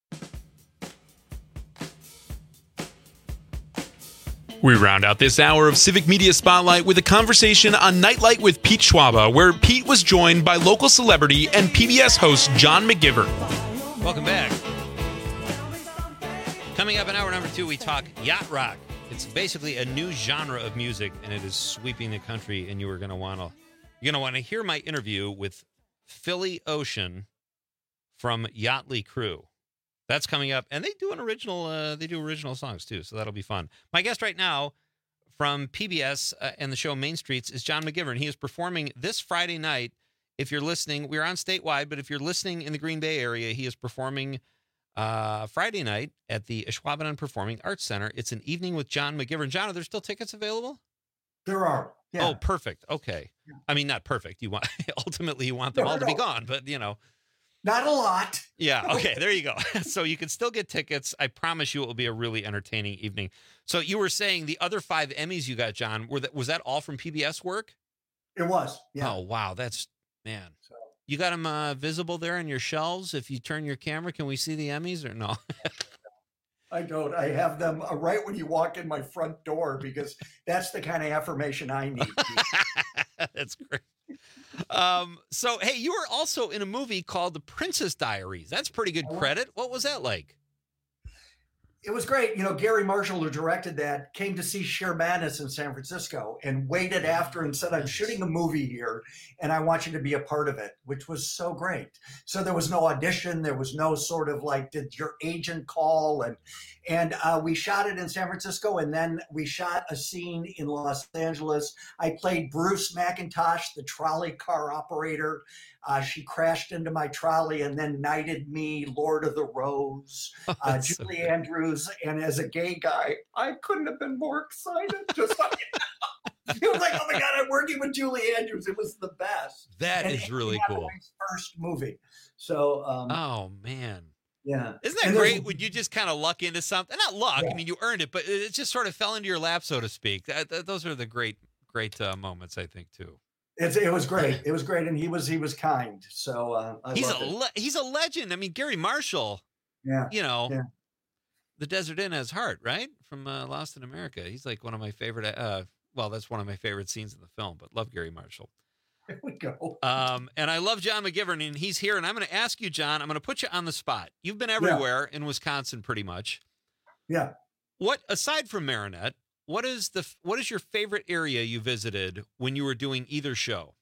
We round out this hour of Civic Media Spotlight with a conversation on Nightlight with Pete Schwaba, where Pete was joined by local celebrity and P B S host John McGivern. Welcome back. Coming up in hour number two, we talk yacht rock. It's basically a new genre of music, and it is sweeping the country. And you are going to want to, you're going to want to hear my interview with Philly Ocean from Yachtly Crew. That's coming up, and they do an original. Uh, they do original songs too, so that'll be fun. My guest right now from P B S uh, and the show Main Streets is John McGivern. He is performing this Friday night. If you're listening, we're on statewide, but if you're listening in the Green Bay area, he is performing uh, Friday night at the Ashwaubenon Performing Arts Center. It's an evening with John McGivern. John, are there still tickets available? There are. Yeah. Oh, perfect. Okay. Yeah. I mean, not perfect. You want ultimately you want them No, all to no. be gone, but you know. Not a lot. Yeah. Okay. There you go. So you can still get tickets. I promise you it will be a really entertaining evening. So you were saying the other five Emmys you got, John, were that was that all from P B S work? It was. Yeah. Oh, wow. That's, man. You got them uh, visible there on your shelves? If you turn your camera, can we see the Emmys or no? I don't. I have them uh, right when you walk in my front door because that's the kind of affirmation I need. That's great. Um, so, hey, you were also in a movie called The Princess Diaries. That's pretty good credit. What was that like? It was great. You know, Gary Marshall, who directed that, came to see Cher Madness in San Francisco and waited after and said, I'm shooting a movie here and I want you to be a part of it, which was so great. So there was no audition. There was no sort of like, did your agent call? And and uh, we shot it in San Francisco, and then we shot a scene in Los Angeles. I played Bruce McIntosh, the trolley car operator. Uh, she crashed into my trolley and then knighted me Lord of the Rose, uh, Julie so Andrews. And as a gay guy, I couldn't have been more excited. Just like, it was like, oh my God, I'm working with Julie Andrews. It was the best. That and is Anne really cool. Hathaway's first movie. So, um, oh, man. Yeah. Isn't that And great there's- when you just kind of luck into something? Not luck. Yeah. I mean, you earned it, but it just sort of fell into your lap, so to speak. That, that, those are the great, great uh, moments, I think, too. It's, it was great. It was great. And he was, he was kind. So uh, I He's a loved it. le- he's a legend. I mean, Gary Marshall, Yeah. you know, Yeah. The Desert Inn Has Heart, right? From uh, Lost in America. He's like one of my favorite, uh, well, that's one of my favorite scenes in the film, but love Gary Marshall. There we go. Um, and I love John McGivern, and he's here. And I'm going to ask you, John, I'm going to put you on the spot. You've been everywhere in Wisconsin pretty much. Yeah. What, aside from Marinette, what is the what is your favorite area you visited when you were doing either show?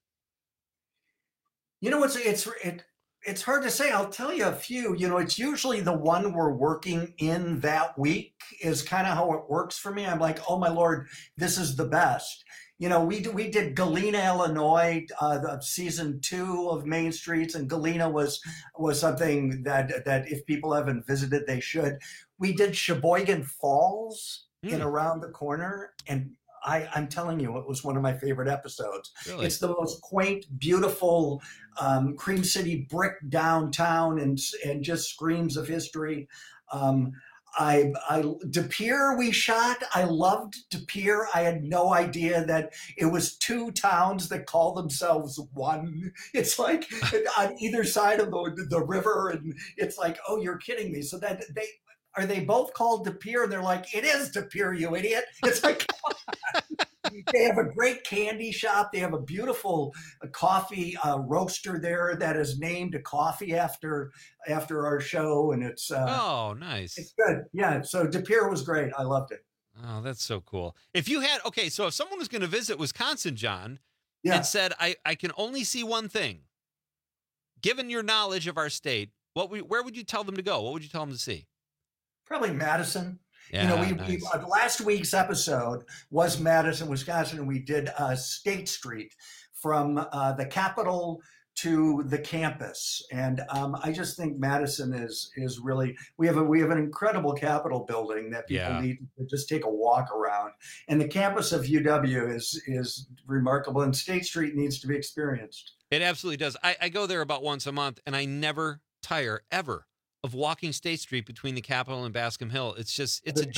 You know, it's it's it, it's hard to say. I'll tell you a few. You know, it's usually the one we're working in that week is kind of how it works for me. I'm like, oh my Lord, this is the best. You know, we we did Galena, Illinois, uh, the season two of Main Streets, and Galena was was something that that if people haven't visited, they should. We did Sheboygan Falls in Around the Corner, and I, I'm telling you, it was one of my favorite episodes. Really? It's the most quaint, beautiful um, Cream City brick downtown, and and just screams of history. Um, I, I, De Pere we shot. I loved De Pere. I had no idea that it was two towns that call themselves one. It's like on either side of the, the river, and it's like, oh, you're kidding me. So that they are they both called De Pere, and they're like, it is De Pere, you idiot. It's like, they have a great candy shop. They have a beautiful uh, coffee uh, roaster there that is named a coffee after after our show, and it's uh, oh, nice. It's good. Yeah. So De Pere was great. I loved it. Oh, that's so cool. If you had, okay, so if someone was going to visit Wisconsin, John, Yeah. and said, I, I can only see one thing, given your knowledge of our state, what we, where would you tell them to go? What would you tell them to see? Probably Madison. Yeah, you know, we, nice. we uh, last week's episode was Madison, Wisconsin, and we did uh, State Street from uh, the Capitol to the campus, and um, I just think Madison is is really we have a we have an incredible Capitol building that people Yeah. need to just take a walk around, and the campus of U W is is remarkable, and State Street needs to be experienced. It absolutely does. I, I go there about once a month, and I never tire, ever, of walking State Street between the Capitol and Bascom Hill. It's just, it's a Good time. gem.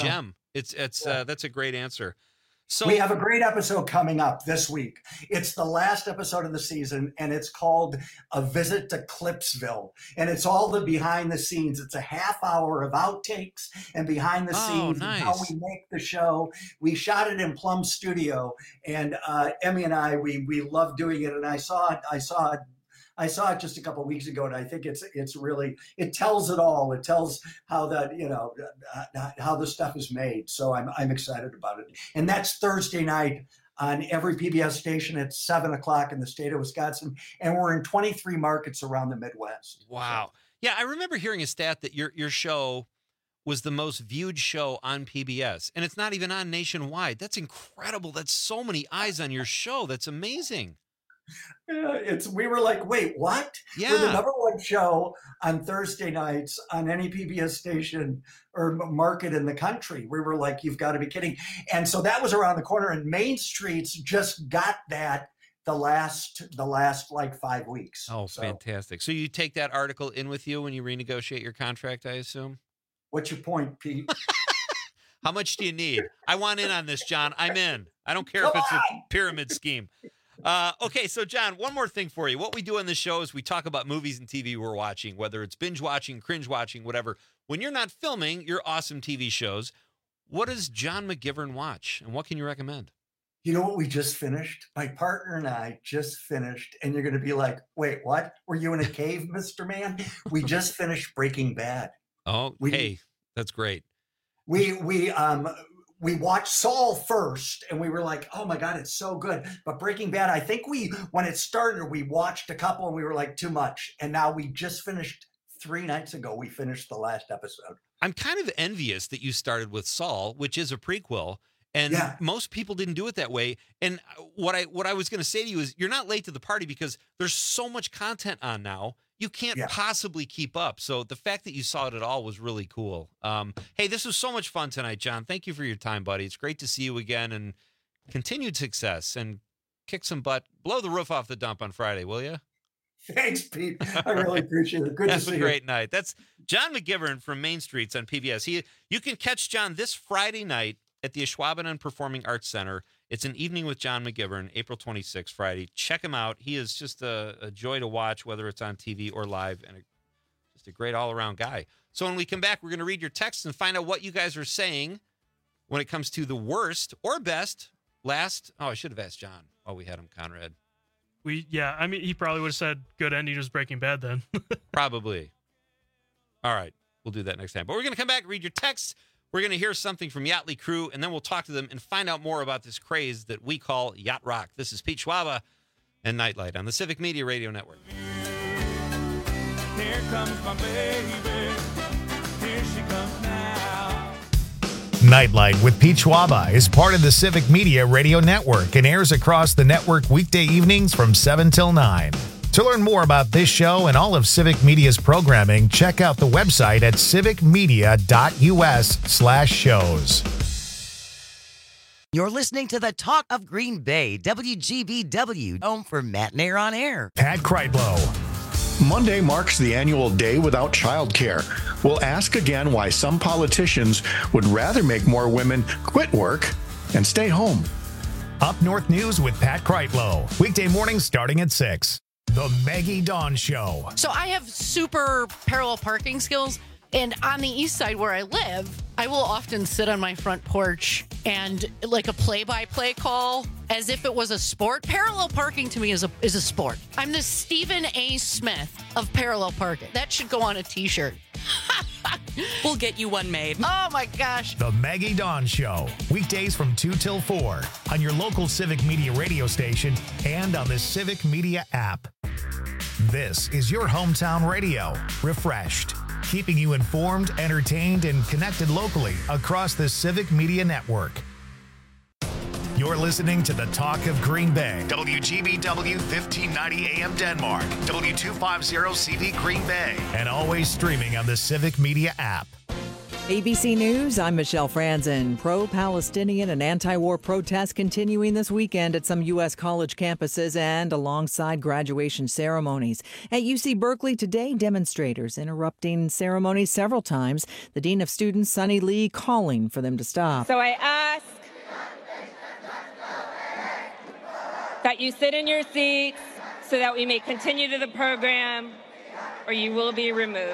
It's it's uh, that's a great answer. So we have a great episode coming up this week. It's the last episode of the season, and it's called A Visit to Clipsville. And it's all the behind the scenes. It's a half hour of outtakes and behind the Oh, scenes nice. and how we make the show. We shot it in Plum Studio, and uh, Emmy and I, we we love doing it. And I saw it, I saw it. I saw it just a couple of weeks ago, and I think it's it's really it tells it all. It tells how that you know uh, how the stuff is made. So I'm I'm excited about it, and that's Thursday night on every P B S station at seven o'clock in the state of Wisconsin, and we're in twenty-three markets around the Midwest. Wow. Yeah, I remember hearing a stat that your your show was the most viewed show on P B S, and it's not even on nationwide. That's incredible. That's so many eyes on your show. That's amazing. Yeah, it's we were like, wait, what? Yeah. We're the number one show on Thursday nights on any P B S station or m- market in the country. We were like, you've got to be kidding. And so that was around the corner, and Main Streets just got that the last the last like five weeks. Oh, So fantastic. So you take that article in with you when you renegotiate your contract, I assume? what's your point, Pete? How much do you need? I want in on this, John. I'm in. I don't care if Come it's a pyramid scheme. Uh, okay, so John, one more thing for you. What we do on this show is we talk about movies and T V we're watching, whether it's binge watching, cringe watching, whatever. When you're not filming your awesome T V shows, what does John McGivern watch, and what can you recommend? You know what we just finished? My partner and I just finished, and you're going to be like, wait, what? Were you in a cave, Mister Man? We just finished Breaking Bad. Oh, We- hey, that's great. We we um we watched Saul first, and we were like, oh my God, it's so good. But Breaking Bad, I think we when it started, we watched a couple, and we were like, too much. And now we just finished three nights ago. We finished the last episode. I'm kind of envious that you started with Saul, which is a prequel, and Yeah. most people didn't do it that way. And what I what I was going to say to you is, you're not late to the party because there's so much content on now. You can't Yeah. possibly keep up. So the fact that you saw it at all was really cool. Um, hey, this was so much fun tonight, John. Thank you for your time, buddy. It's great to see you again, and continued success, and kick some butt. Blow the roof off the dump on Friday, will you? Thanks, Pete. I really appreciate it. Good to Have see a you. great night. That's John McGivern from Main Streets on P B S. He, you can catch John this Friday night at the Ashwaubenon Performing Arts Center. It's an evening with John McGivern, April twenty-sixth, Friday. Check him out. He is just a, a joy to watch, whether it's on T V or live, and a, just a great all-around guy. So when we come back, we're going to read your texts and find out what you guys are saying when it comes to the worst or best last. Oh, I should have asked John while we had him, Conrad. We yeah, I mean, he probably would have said good ending was Breaking Bad then. Probably. All right. We'll do that next time. But we're going to come back, read your texts. We're going to hear something from Yachtly Crew, and then we'll talk to them and find out more about this craze that we call Yacht Rock. This is Pete Schwaba and Nightlight on the Civic Media Radio Network. Here comes my baby. Here she comes now. Nightlight with Pete Schwaba is part of the Civic Media Radio Network and airs across the network weekday evenings from seven till nine. To learn more about this show and all of Civic Media's programming, check out the website at civicmedia.us slash shows. You're listening to the Talk of Green Bay, W G B W, home for Matt Nair on Air. Pat Kreitlow. Monday marks the annual Day Without Childcare. We'll ask again why some politicians would rather make more women quit work and stay home. Up North News with Pat Kreitlow. Weekday mornings starting at six. The Maggie Dawn Show. So I have super parallel parking skills, and on the east side where I live, I will often sit on my front porch and like a play-by-play call as if it was a sport. Parallel parking to me is a is a sport. I'm the Stephen A. Smith of parallel parking. That should go on a t-shirt. We'll get you one made. Oh my gosh. The Maggie Dawn Show. Weekdays from two till four on your local Civic Media radio station and on the Civic Media app. This is your hometown radio, refreshed, keeping you informed, entertained, and connected locally across the Civic Media Network. You're listening to the Talk of Green Bay. W G B W fifteen ninety A M Denmark. W two fifty C V Green Bay. And always streaming on the Civic Media app. A B C News, I'm Michelle Franzen. Pro-Palestinian and anti-war protests continuing this weekend at some U S college campuses and alongside graduation ceremonies. At U C Berkeley today, demonstrators interrupting ceremonies several times. The Dean of Students, Sunny Lee, calling for them to stop. So I ask that you sit in your seats so that we may continue to the program, or you will be removed.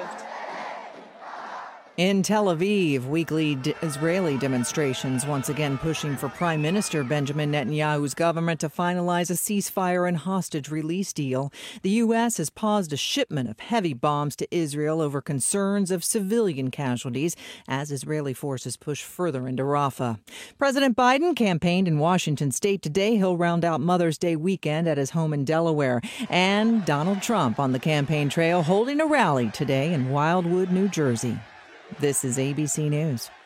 In Tel Aviv, weekly d- Israeli demonstrations once again pushing for Prime Minister Benjamin Netanyahu's government to finalize a ceasefire and hostage release deal. The U S has paused a shipment of heavy bombs to Israel over concerns of civilian casualties as Israeli forces push further into Rafah. President Biden campaigned in Washington state today. He'll round out Mother's Day weekend at his home in Delaware. And Donald Trump on the campaign trail holding a rally today in Wildwood, New Jersey. This is A B C News.